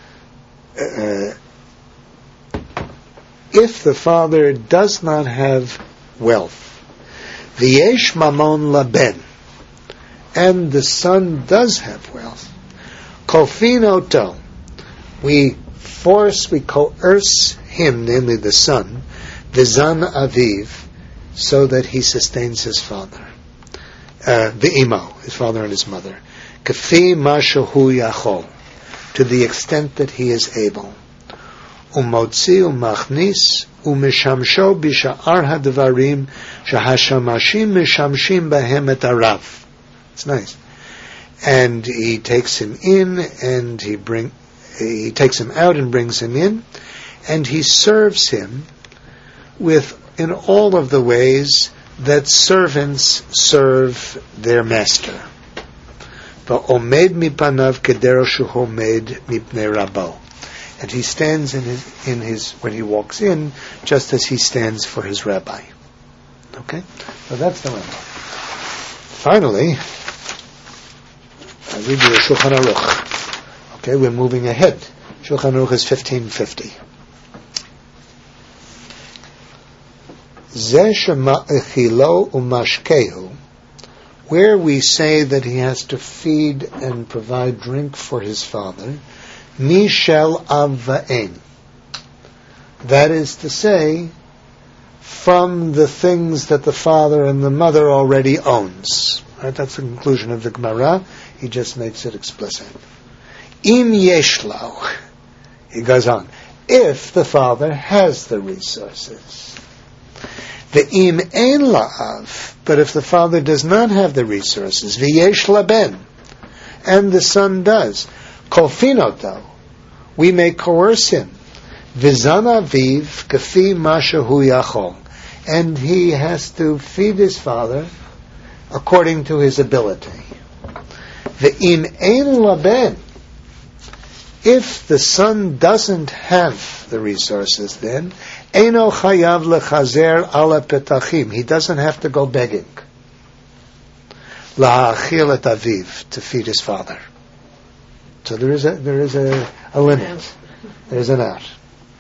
If the father does not have wealth, v'yesh mamon laben, and the son does have wealth, kofin oto, we coerce him, namely the son, v'zan aviv, so that he sustains his father, v'imo, his father and his mother, kafi mashahu yachol, to the extent that he is able. Umotzi umachnis umishamsho bisha'ar hadvarim shahashamashim mishamshim bahem et arav. It's nice. And he takes him in, and he takes him out and brings him in, and he serves him in all of the ways that servants serve their master. Va'omed mipanav kedero shehomed mipnei rabo. And he stands in his when he walks in, just as he stands for his rabbi. Okay? So that's the Rambam. Finally, I read you the Shulchan Aruch. Okay, we're moving ahead. Shulchan Aruch is 1550. Zeh shema echilo umashkehu, where we say that he has to feed and provide drink for his father, Mishal Avva'en. That is to say, from the things that the father and the mother already owns. Right? That's the conclusion of the Gemara. He just makes it explicit. Im yeshlo. He goes on. If the father has the resources. Ve'im ein la'av, but if the father does not have the resources, v'yesh laben, and the son does, kolfinoto, we may coerce him, v'zana aviv kafi masha hu yachol, and he has to feed his father according to his ability. Ve'im ein laben, if the son doesn't have the resources, then eino chayav lechazer ala petachim. He doesn't have to go begging. La'achil et aviv, to feed his father. So there is a limit. There's an out.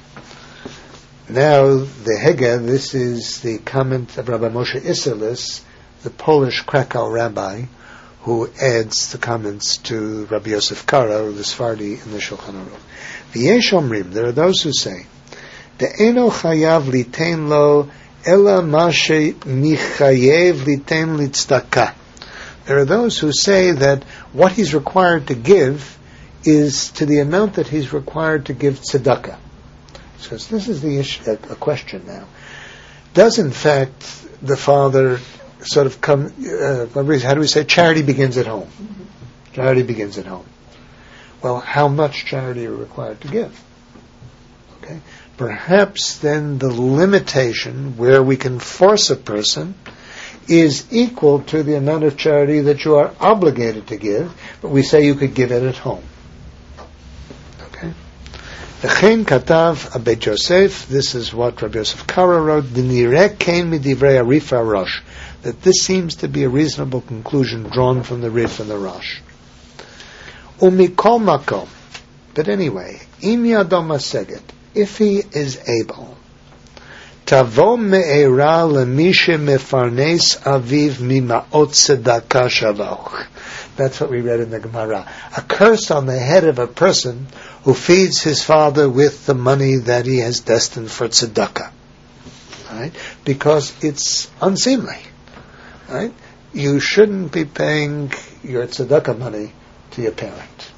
Now the Hege, this is the comment of Rabbi Moshe Isserles, the Polish Krakow rabbi, who adds the comments to Rabbi Yosef Karo, the Sephardi in the Shulchan Aruch. V'yesh omrim, there are those who say, De'eno chayav litein lo ela mashe michayev litein litzdaka. There are those who say that what he's required to give is to the amount that he's required to give tzedakah. So this is the issue, a question now. Does in fact the father sort of come, how do we say, charity begins at home? Mm-hmm. Charity begins at home. Well, how much charity are you required to give? Okay. Perhaps then the limitation where we can force a person is equal to the amount of charity that you are obligated to give, but we say you could give it at home. Okay. V'chein katav Abed Yosef, this is what Rabbi Yosef Karo wrote, D'nireh kein midivrei Arifa Rosh, that this seems to be a reasonable conclusion drawn from the Rif and the Rosh. Umikol makom, but anyway, im yadom haseget, if he is able, tavo me'era lemishe mefarnes aviv mima'ot tzedakah shavoch. That's what we read in the Gemara. A curse on the head of a person who feeds his father with the money that he has destined for tzedakah. Right? Because it's unseemly. Right? You shouldn't be paying your tzedakah money to your parent.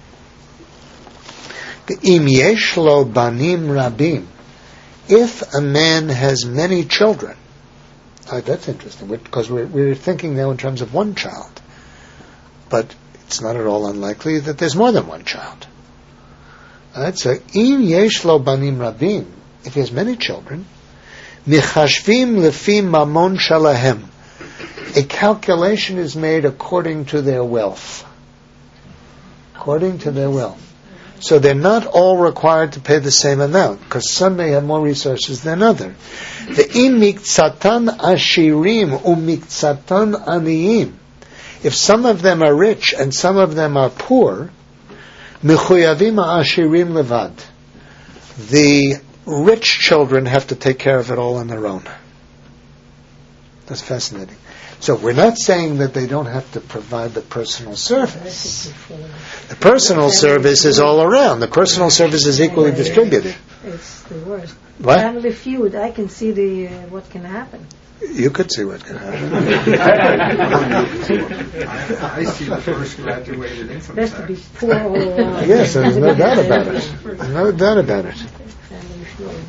Im yesh lo banim rabim, if a man has many children, that's interesting, because we're thinking now in terms of one child, but it's not at all unlikely that there's more than one child. So im yesh lo banim rabim, if he has many children, michashvim lefi mamon shalahem, a calculation is made according to their wealth. According to their wealth. So they're not all required to pay the same amount, because some may have more resources than others. Ve'im miktsatan ashirim umiktsatan aniyim. If some of them are rich and some of them are poor, mechuyavim ashirim levad. The rich children have to take care of it all on their own. That's fascinating. So we're not saying that they don't have to provide the personal service. The personal service is all around. The personal service is equally distributed. It's the worst. What? Family Feud, I can see what can happen. You could see what can happen. I see the first graduated income Best tax. to be poor all around. Yes, there's no doubt about it. No doubt about it. Family Feud.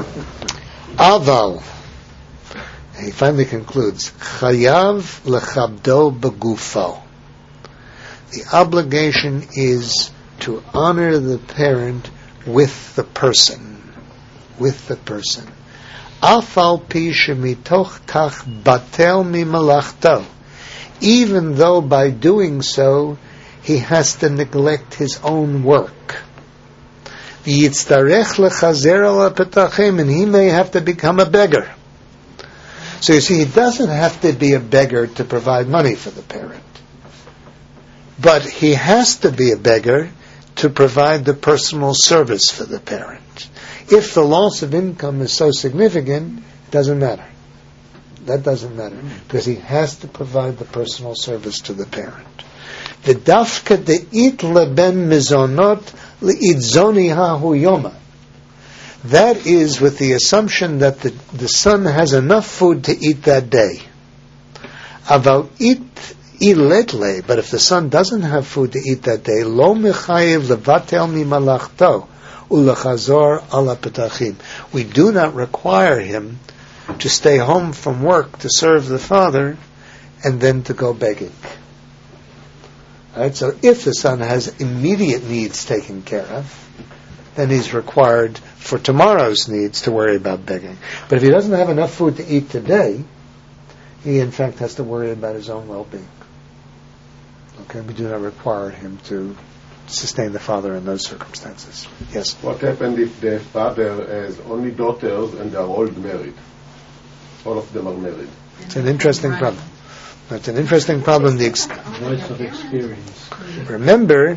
Aval. He finally concludes, Chayav lechabdo begufo. The obligation is to honor the parent with the person. With the person. Afal pi shemitoch kach batel mimalachto. Even though by doing so, he has to neglect his own work. V'yitztarech lechazer ala petachim, and he may have to become a beggar. So you see, he doesn't have to be a beggar to provide money for the parent. But he has to be a beggar to provide the personal service for the parent. If the loss of income is so significant, it doesn't matter. That doesn't matter. Because he has to provide the personal service to the parent. The dafka de'it leben mizonot le'itzoni hahu yoma. That is with the assumption that the son has enough food to eat that day. Aval it iletle, but if the son doesn't have food to eat that day, lo mechayev levatel mimalachto ulachazor ala petachim. We do not require him to stay home from work to serve the father and then to go begging. Right? So if the son has immediate needs taken care of, then he's required for tomorrow's needs to worry about begging. But if he doesn't have enough food to eat today, he in fact has to worry about his own well-being. Okay, we do not require him to sustain the father in those circumstances. Yes? What happened if the father has only daughters and they are all married? All of them are married. It's an interesting problem. That's an interesting problem. Voice of experience. Remember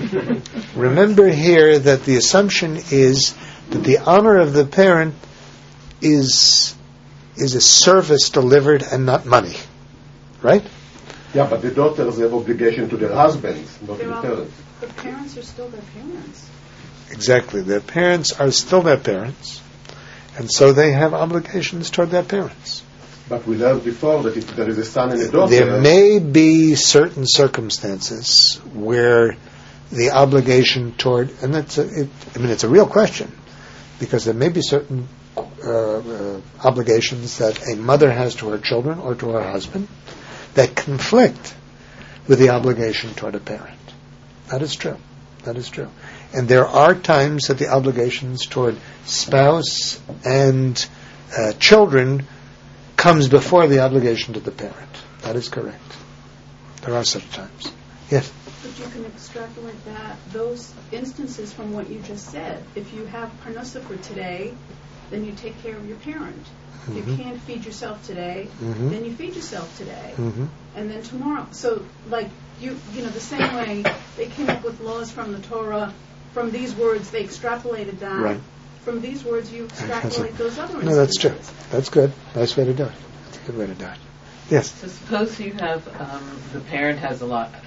here that the assumption is that the honor of the parent is a service delivered and not money. Right? Yeah, but the daughters have obligation to their husbands, not to the parents. The parents are still their parents. Exactly. Their parents are still their parents, and so they have obligations toward their parents. But we learned before that if there is a son and a daughter... There may be certain circumstances where the obligation toward... And it's a real question, because there may be certain obligations that a mother has to her children or to her husband that conflict with the obligation toward a parent. That is true. That is true. And there are times that the obligations toward spouse and children comes before the obligation to the parent. That is correct. There are such times. Yes? But you can extrapolate those instances from what you just said. If you have parnasa for today, then you take care of your parent. If you can't feed yourself today, then you feed yourself today. And then tomorrow. So, like, you know, the same way they came up with laws from the Torah, from these words, they extrapolated that. Right. From these words, you extrapolate those other instances. No, that's true. That's good. Nice way to do it. That's a good way to do it. Yes? So suppose you have, the parent has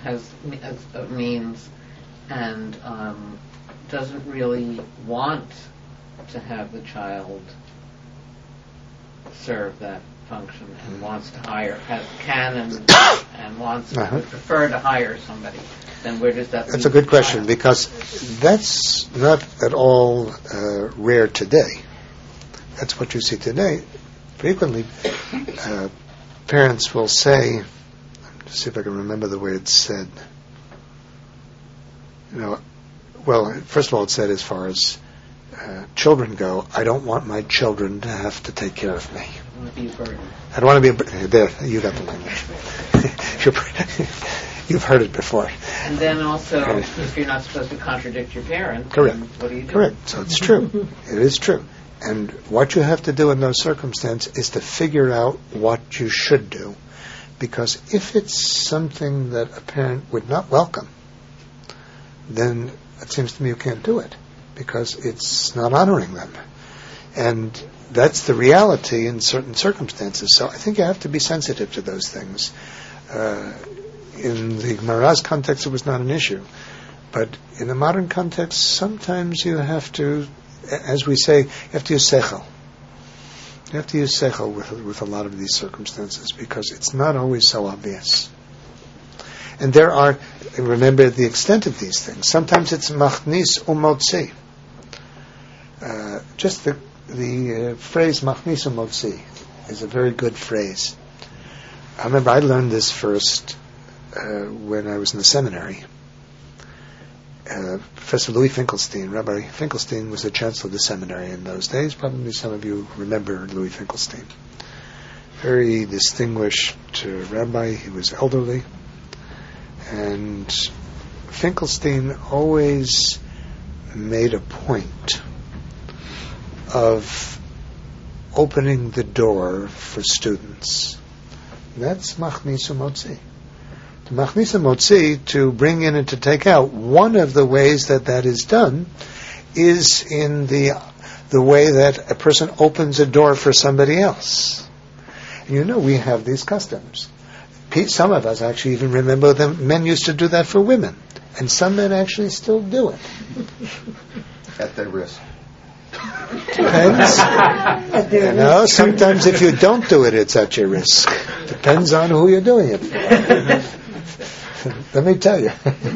means and doesn't really want to have the child serve that function and wants to hire, and wants to prefer to hire somebody, then where does that leave? That's a good question, because that's not at all rare today. That's what you see today. Frequently, parents will say, let's see if I can remember the way it's said. You know, well, first of all, it's said as far as children go, I don't want my children to have to take care of me. I want to be a burden. I don't want to be a burden. There, you got the language. You've heard it before. And then also, if you're not supposed to contradict your parents, correct. What do you do? Correct. So it's true. It is true. And what you have to do in those circumstances is to figure out what you should do. Because if it's something that a parent would not welcome, then it seems to me you can't do it, because it's not honoring them. And that's the reality in certain circumstances. So I think you have to be sensitive to those things. In the Gemara's context, it was not an issue. But in the modern context, sometimes you have to, as we say, you have to use sechel. You have to use sechel with a lot of these circumstances, because it's not always so obvious. And there are, remember the extent of these things. Sometimes it's machnis umotzi. Just the phrase machnis umotzi is a very good phrase. I remember I learned this first when I was in the seminary. Professor Louis Finkelstein, Rabbi Finkelstein, was the chancellor of the seminary in those days. Probably some of you remember Louis Finkelstein. Very distinguished rabbi. He was elderly. And Finkelstein always made a point of opening the door for students. That's machnis umotzi. To machnis umotzi, to bring in and to take out, one of the ways that is done is in the way that a person opens a door for somebody else. And you know, we have these customs. Some of us actually even remember that men used to do that for women, and some men actually still do it. At their risk. Depends. You know, sometimes if you don't do it, it's at your risk. Depends on who you're doing it for. Let me tell you.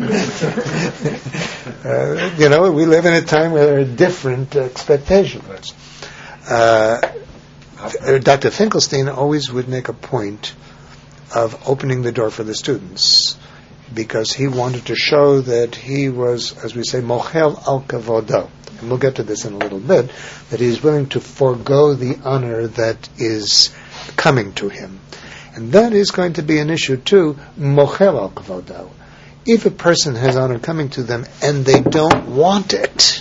You know, we live in a time where there are different expectations. Dr. Finkelstein always would make a point of opening the door for the students, because he wanted to show that he was, as we say, mochel al kavodo. And we'll get to this in a little bit, that he's willing to forego the honor that is coming to him. And that is going to be an issue too, mochel al kavodo. If a person has honor coming to them and they don't want it,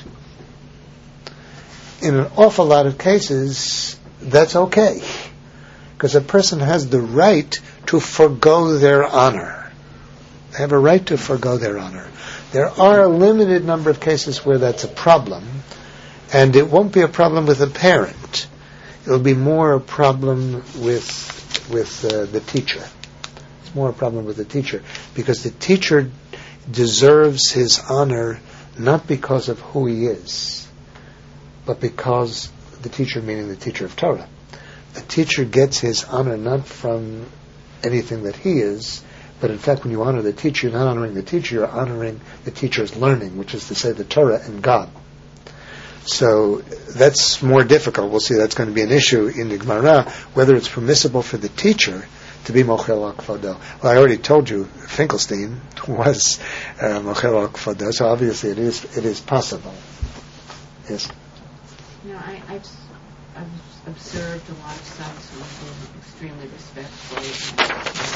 in an awful lot of cases, that's okay. Because a person has the right to forego their honor. They have a right to forego their honor. There are a limited number of cases where that's a problem, and it won't be a problem with a parent. It'll be more a problem with the teacher. It's more a problem with the teacher, because the teacher deserves his honor not because of who he is, but because the teacher, meaning the teacher of Torah. The teacher gets his honor not from anything that he is, but in fact when you honor the teacher, you're not honoring the teacher, you're honoring the teacher's learning, which is to say the Torah and God. So that's more difficult. We'll see that's going to be an issue in the Gemara, whether it's permissible for the teacher to be mochel al kvodo. Well, I already told you Finkelstein was mochel al kvodo, so obviously it is possible. Yes? I've observed a lot of sons who have been extremely respectful and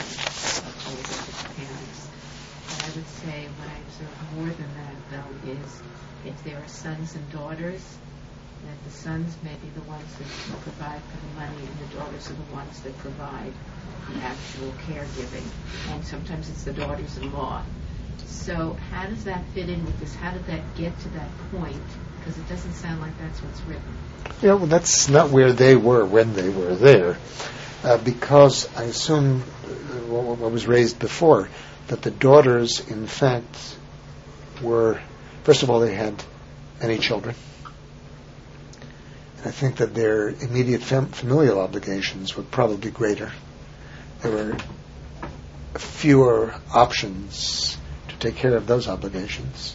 parents. But I would say what I observe more than that, though, is if there are sons and daughters, that the sons may be the ones that provide for the money and the daughters are the ones that provide the actual caregiving. And sometimes it's the daughters-in-law. So how does that fit in with this? How did that get to that point? Because it doesn't sound like that's what's written. Yeah, well, that's not where they were when they were there. Because I assume what was raised before, that the daughters, in fact, were, first of all, they had any children. And I think that their immediate familial obligations were probably greater. There were fewer options to take care of those obligations.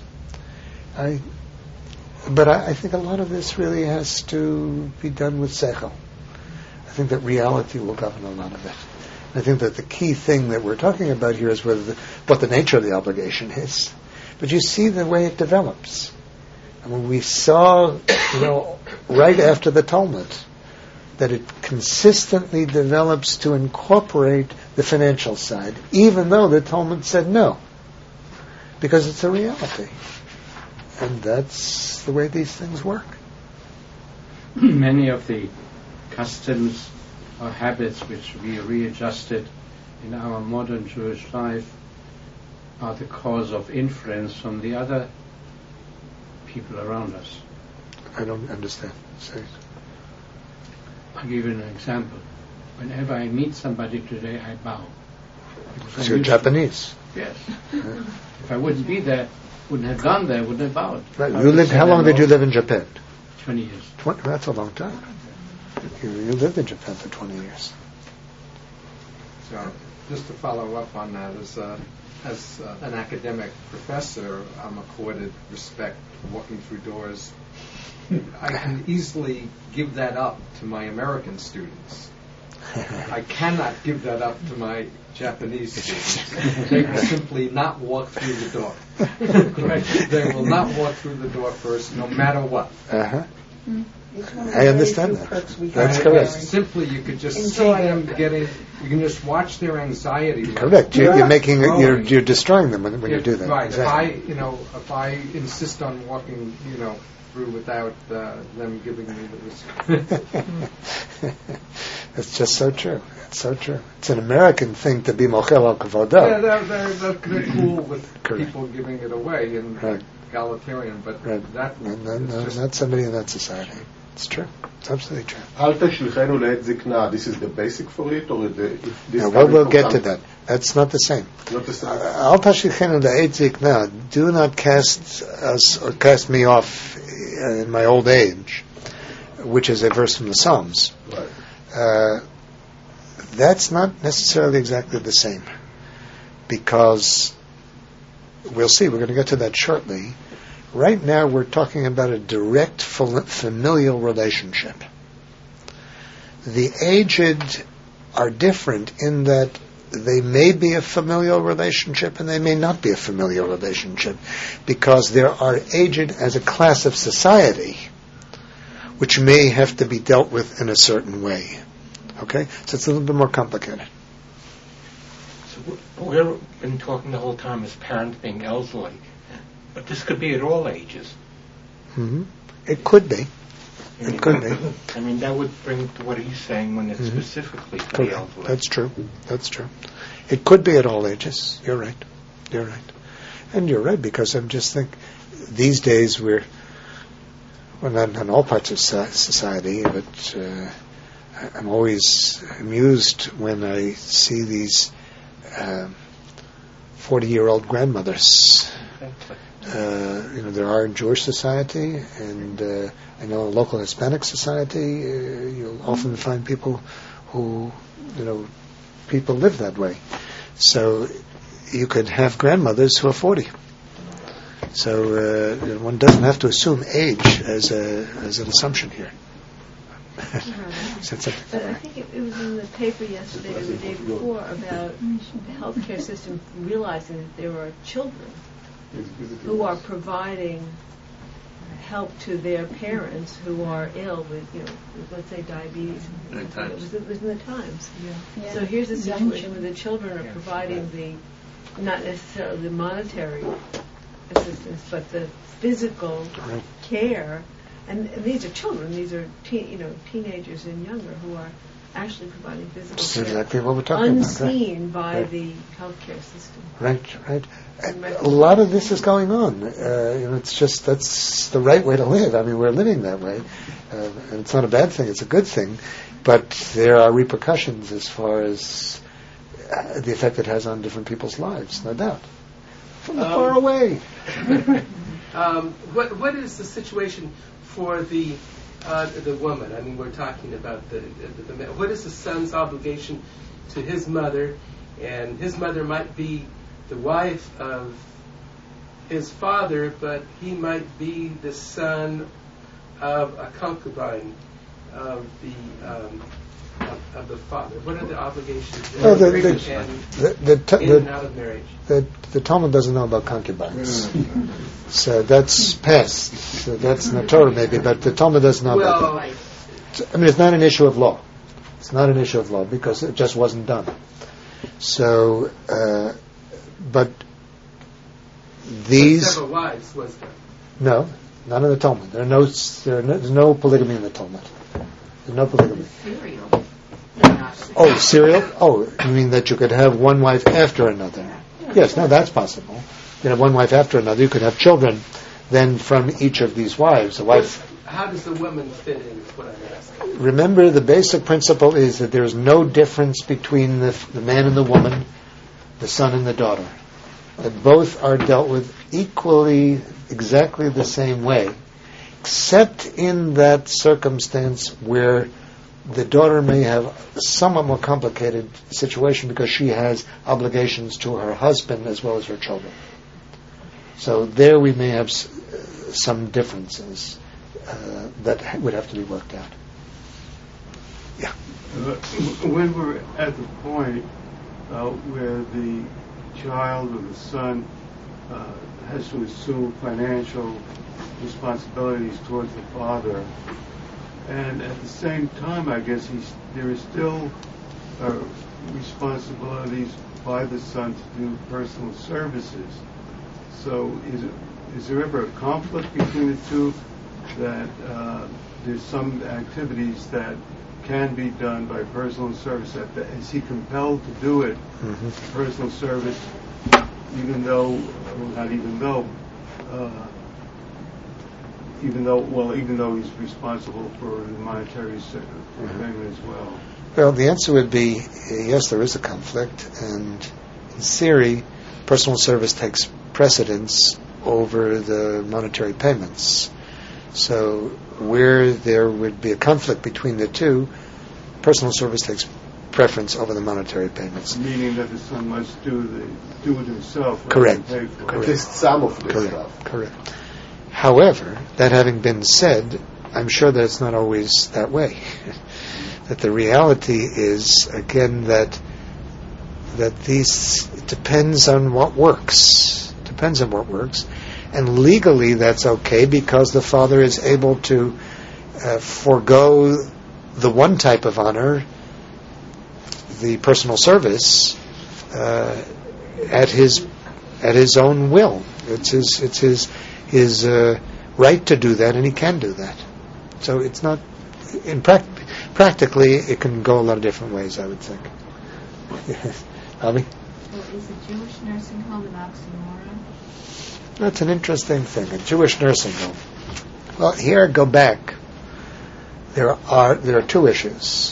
But I think a lot of this really has to be done with seichel. I think that reality will govern a lot of it. I think that the key thing that we're talking about here is what the nature of the obligation is. But you see the way it develops. I mean, we saw, right after the Talmud, that it consistently develops to incorporate the financial side, even though the Talmud said no, because it's a reality. And that's the way these things work. Many of the customs or habits which we readjusted in our modern Jewish life are the cause of influence from the other people around us. I don't understand. Say it. I'll give you an example. Whenever I meet somebody today, I bow. Because you're Japanese. Yes. If I wouldn't be there, wouldn't have gone there, wouldn't have bowed. Right. How long did you live in Japan? 20 years. That's a long time. You lived in Japan for 20 years. So, just to follow up on that, as an academic professor, I'm accorded respect walking through doors. I can easily give that up to my American students. I cannot give that up to my Japanese students. They will simply not walk through the door. They will not walk through the door first, no matter what. Uh-huh. I understand that. That's correct. Simply, you could just see them getting. You can just watch their anxiety. Correct. You're making. You're destroying them when you do that. Right. Exactly. If I insist on walking, through without them giving me the respect. It's just so true. It's so true. It's an American thing to be mochel al kavodo. Yeah, they're cool with people giving it away and egalitarian, but that not somebody in that society. It's true. It's absolutely true. Al tashlichenu le'et zikna. This is the basic for it, or this? We'll get to that. That's not the same. Not the same. Al tashlichenu le'et zikna. Do not cast us or cast me off in my old age, which is a verse from the Psalms. Right. That's not necessarily exactly the same, because we'll see. We're going to get to that shortly. Right now, we're talking about a direct familial relationship. The aged are different in that they may be a familial relationship and they may not be a familial relationship, because there are aged as a class of society which may have to be dealt with in a certain way. Okay? So it's a little bit more complicated. So we've been talking the whole time as parents being elderly, but this could be at all ages. Mm-hmm. It could be. It could be. I mean, that would bring to what he's saying when it's specifically for the elderly. That's true. That's true. It could be at all ages. You're right. You're right. And you're right, because I'm just think these days we're not in all parts of society, but I'm always amused when I see these 40-year-old grandmothers. There are in Jewish society, and I know in local Hispanic society, you'll often find people who, people live that way. So you could have grandmothers who are 40. So one doesn't have to assume age as an assumption here. But I think it was in the paper yesterday or the day before about the healthcare system realizing that there are children who are providing help to their parents who are ill with, let's say diabetes. It was in the Times. Yeah. So here's a situation where the children are providing not necessarily the monetary assistance, but the physical care. And these are children. These are teenagers and younger who are actually providing physical That's care. exactly what we're talking unseen about. Right. by the healthcare system. Right. A lot of this is going on. It's just that's the right way to live. I mean, we're living that way, and it's not a bad thing. It's a good thing, but there are repercussions as far as the effect it has on different people's lives, no doubt. From far away. What is the situation for the woman? I mean, we're talking about the man. What is the son's obligation to his mother? And his mother might be the wife of his father, but he might be the son of a concubine of the father. What are the obligations there? In and out of marriage? The Talmud doesn't know about concubines. So that's past. So that's not Torah maybe, but the Talmud doesn't know about that. I mean, it's not an issue of law. It's not an issue of law because it just wasn't done. So, but these... Several wives was there? No, not in the Talmud. There's no polygamy in the Talmud. There's no polygamy. Serial. Oh, serial? Oh, you mean that you could have one wife after another? Yes, no, that's possible. You could have one wife after another. You could have children then from each of these wives. How does the woman fit in is what I'm asking. Remember, the basic principle is that there's no difference between the man and the woman, the son and the daughter. That both are dealt with equally, exactly the same way, except in that circumstance where the daughter may have a somewhat more complicated situation because she has obligations to her husband as well as her children. So there we may have some differences that would have to be worked out. Yeah. When we're at the point where the child or the son has to assume financial responsibilities towards the father, and at the same time, I guess there is still responsibilities by the son to do personal services. So is there ever a conflict between the two, that there's some activities that can be done by personal service? Is he compelled to do it, personal service, even though he's responsible for the monetary payment as well? Well, the answer would be yes, there is a conflict, and in theory, personal service takes precedence over the monetary payments. So where there would be a conflict between the two, personal service takes preference over the monetary payments. Meaning that the son must do it himself. Correct. At least some of this stuff. Correct. However, that having been said, I'm sure that it's not always that way. that the reality is, again, that these depends on what works. Depends on what works. And legally that's okay because the father is able to forego the one type of honor, the personal service, at his own will. It's his right to do that, and he can do that. So it's not practically it can go a lot of different ways, I would think. Bobby? So is a Jewish nursing home an oxymoron? That's an interesting thing. A Jewish nursing home. Well, here I go back. There are two issues.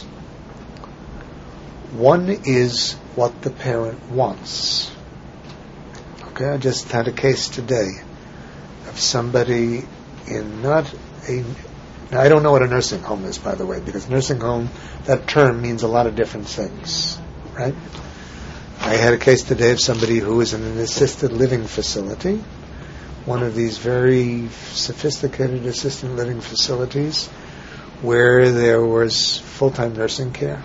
One is what the parent wants. Okay, I just had a case today of somebody in I don't know what a nursing home is, by the way, because nursing home, that term means a lot of different things, right? I had a case today of somebody who was in an assisted living facility, one of these very sophisticated assisted living facilities where there was full-time nursing care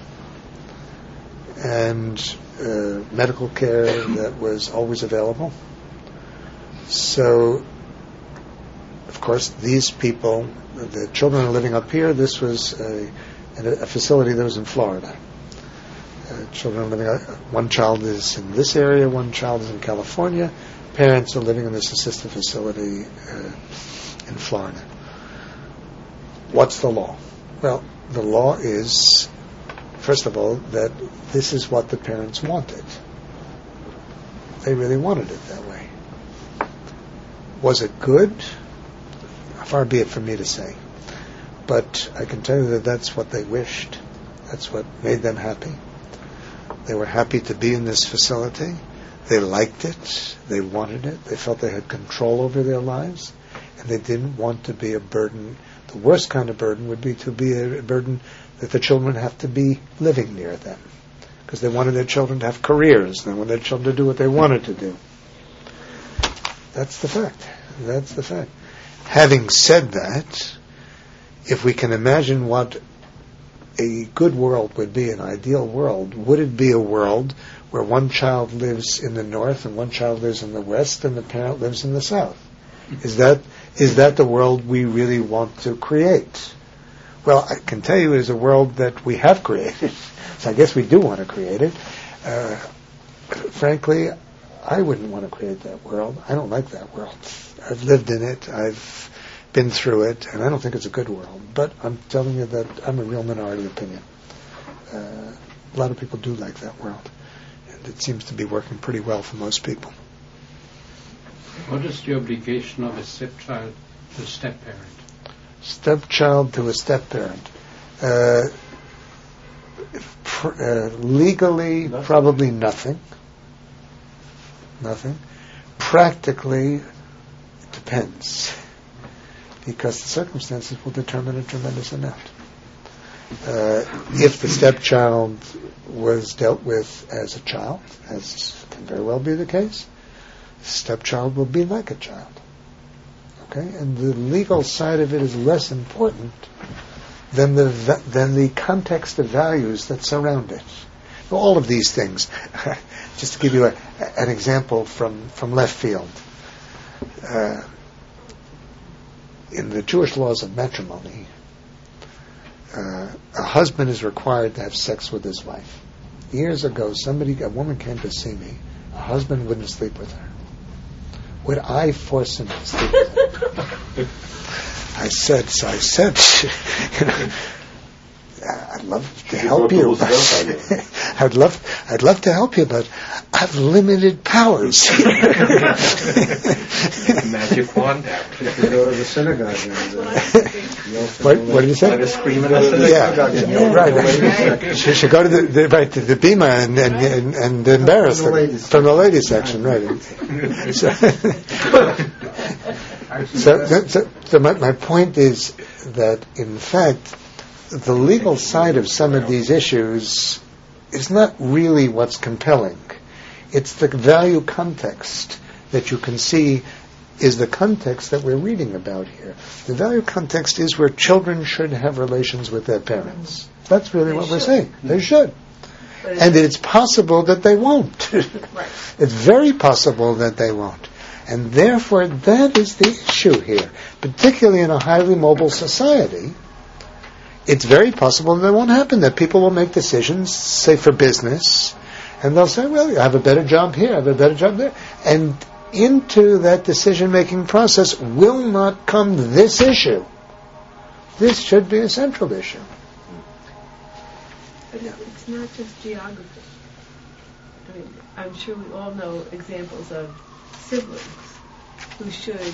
and medical care that was always available. So, of course, these people, the children are living up here. This was a facility that was in Florida. Children are living. One child is in this area. One child is in California. Parents are living in this assisted facility in Florida. What's the law? Well, the law is, first of all, that this is what the parents wanted. They really wanted it that way. Was it good? Far be it from me to say. But I can tell you that that's what they wished. That's what made them happy. They were happy to be in this facility. They liked it. They wanted it. They felt they had control over their lives. And they didn't want to be a burden. The worst kind of burden would be to be a burden that the children have to be living near them. Because they wanted their children to have careers. They wanted their children to do what they wanted to do. That's the fact. That's the fact. Having said that, if we can imagine what a good world would be, an ideal world, would it be a world where one child lives in the north and one child lives in the west and the parent lives in the south? Is that the world we really want to create? Well, I can tell you it is a world that we have created, so I guess we do want to create it. Frankly, I wouldn't want to create that world. I don't like that world. I've lived in it. I've been through it, and I don't think it's a good world. But I'm telling you that I'm a real minority opinion. A lot of people do like that world, and it seems to be working pretty well for most people. What is the obligation of a stepchild to a step-parent? Stepchild to a step-parent. Legally, probably nothing. Nothing. Practically, it depends. Because the circumstances will determine a tremendous amount. If the stepchild was dealt with as a child, as can very well be the case, the stepchild will be like a child. Okay? And the legal side of it is less important than the context of values that surround it. All of these things. Just to give you an example from left field. In the Jewish laws of matrimony, a husband is required to have sex with his wife. Years ago, a woman came to see me. A husband wouldn't sleep with her. Would I force him to sleep with her? I said, I'd love to help you. I'd love to help you, but I've limited powers. Magic wand. You can go to the synagogue and what did you say? Scream in the synagogue. Yeah, right. She should go to the Bima and embarrass them from the ladies section, right? So my point is that in fact the legal side of some of these issues is not really what's compelling. It's the value context that you can see is the context that we're reading about here. The value context is where children should have relations with their parents. That's really what we're saying. They should. And it's possible that they won't. Right. It's very possible that they won't. And therefore, that is the issue here. Particularly in a highly mobile society, it's very possible that it won't happen, that people will make decisions, say for business, and they'll say, well, I have a better job here, I have a better job there. And into that decision-making process will not come this issue. This should be a central issue. But it's not just geography. I mean, I'm sure we all know examples of siblings who should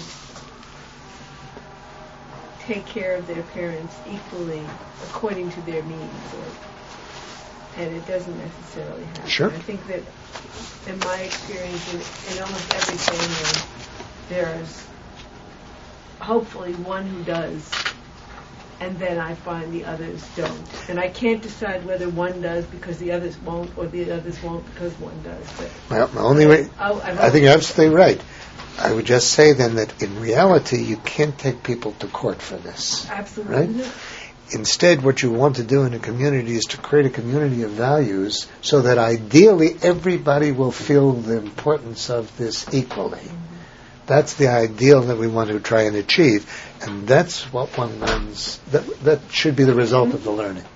take care of their parents equally according to their means, and it doesn't necessarily happen. Sure. I think that in my experience, in almost every family, there's hopefully one who does, and then I find the others don't. And I can't decide whether one does because the others won't, or the others won't because one does. But well, the only way, I think you're absolutely right. I would just say then that in reality, you can't take people to court for this. Absolutely right? not. Instead, what you want to do in a community is to create a community of values so that ideally everybody will feel the importance of this equally. That's the ideal that we want to try and achieve, and that's what one learns. That should be the result of the learning.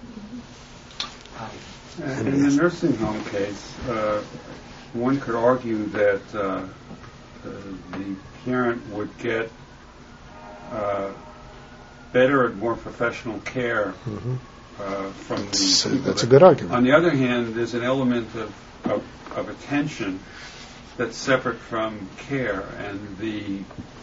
In the nursing home case, one could argue that the parent would get better and more professional care from the... That's a good argument. On the other hand, there's an element of attention that's separate from care, and the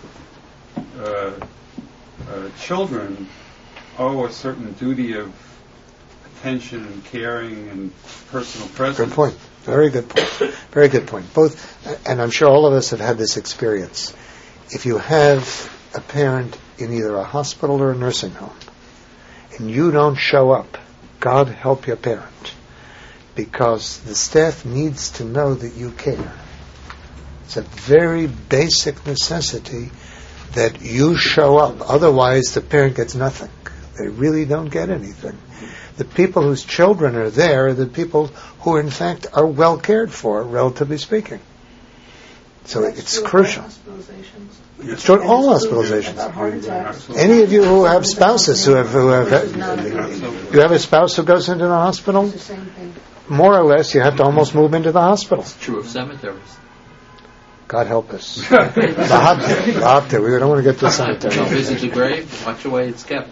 children owe a certain duty of attention and caring and personal presence. Good point. Very good point. Very good point. Both, and I'm sure all of us have had this experience. If you have a parent in either a hospital or a nursing home, and you don't show up, God help your parent, because the staff needs to know that you care. It's a very basic necessity that you show up. Otherwise, the parent gets nothing. They really don't get anything. The people whose children are there are the people who, in fact, are well cared for, relatively speaking. So it's crucial. It's true in all hospitalizations. Any of you who have spouses who have you have a spouse who goes into the hospital, more or less, you have to almost move into the hospital. It's true of cemeteries. God help us. Bahapte, we don't want to get to the cemetery. Don't visit the grave, watch the way it's kept.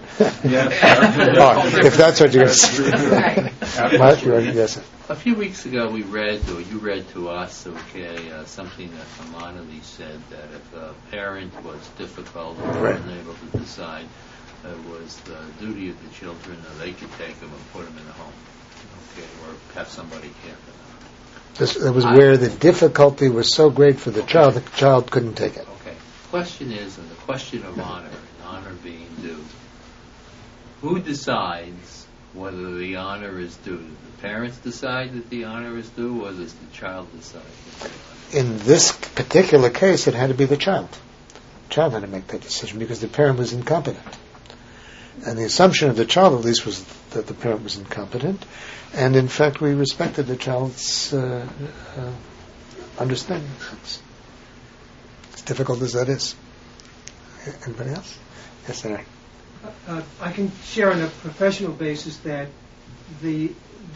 If that's what you're going to say. Yes. A few weeks ago we read, or you read to us, something that Maimonides said, that if a parent was difficult or unable to decide, it was the duty of the children that they could take them and put them in a home, or have somebody care for them. It was where the difficulty was so great for the child couldn't take it. Okay. Question is, and the question of honor, and honor being due, who decides whether the honor is due? Do the parents decide that the honor is due, or does the child decide? In this particular case, it had to be the child. The child had to make that decision because the parent was incompetent. And the assumption of the child, at least, was that the parent was incompetent. And in fact, we respected the child's understanding. As difficult as that is. Anybody else? Yes, sir. I can share on a professional basis that the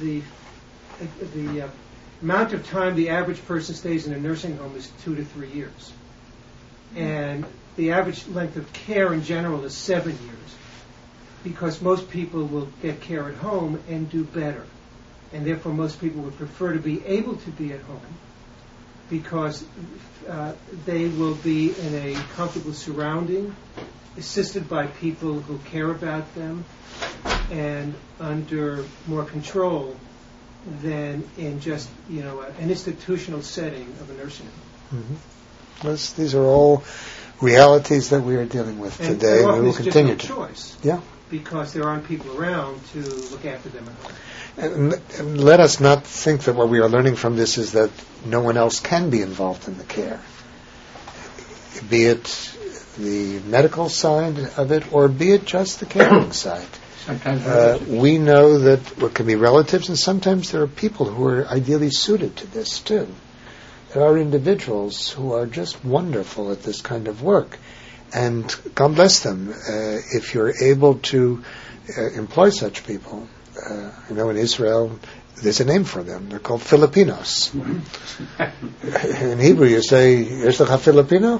amount of time the average person stays in a nursing home is 2 to 3 years, and the average length of care in general is 7 years, because most people will get care at home and do better. And therefore most people would prefer to be able to be at home because they will be in a comfortable surrounding, assisted by people who care about them, and under more control than in just an institutional setting of a nursing home. Mm-hmm. These are all realities that we are dealing with today, and we will continue to. Choice. Yeah. Because there aren't people around to look after them at home. And let us not think that what we are learning from this is that no one else can be involved in the care. be it the medical side of it, or be it just the caring side. We know that what can be relatives, and sometimes there are people who are ideally suited to this too. There are individuals who are just wonderful at this kind of work, and God bless them if you're able to employ such people. I know in Israel there's a name for them. They're called Filipinos. In Hebrew you say, "Yesh lecha Filipino?"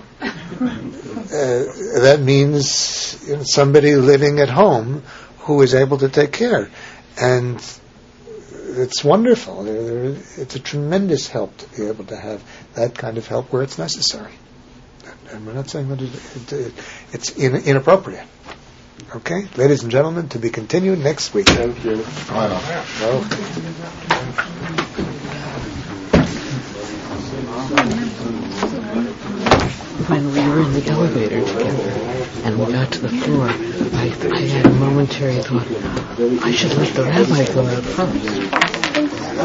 That means somebody living at home who is able to take care. And it's wonderful. It's a tremendous help to be able to have that kind of help where it's necessary. And we're not saying that it's inappropriate. Okay? Ladies and gentlemen, to be continued next week. Thank you. When we were in the elevator together and we got to the floor, I had a momentary thought, I should let the rabbi go out first.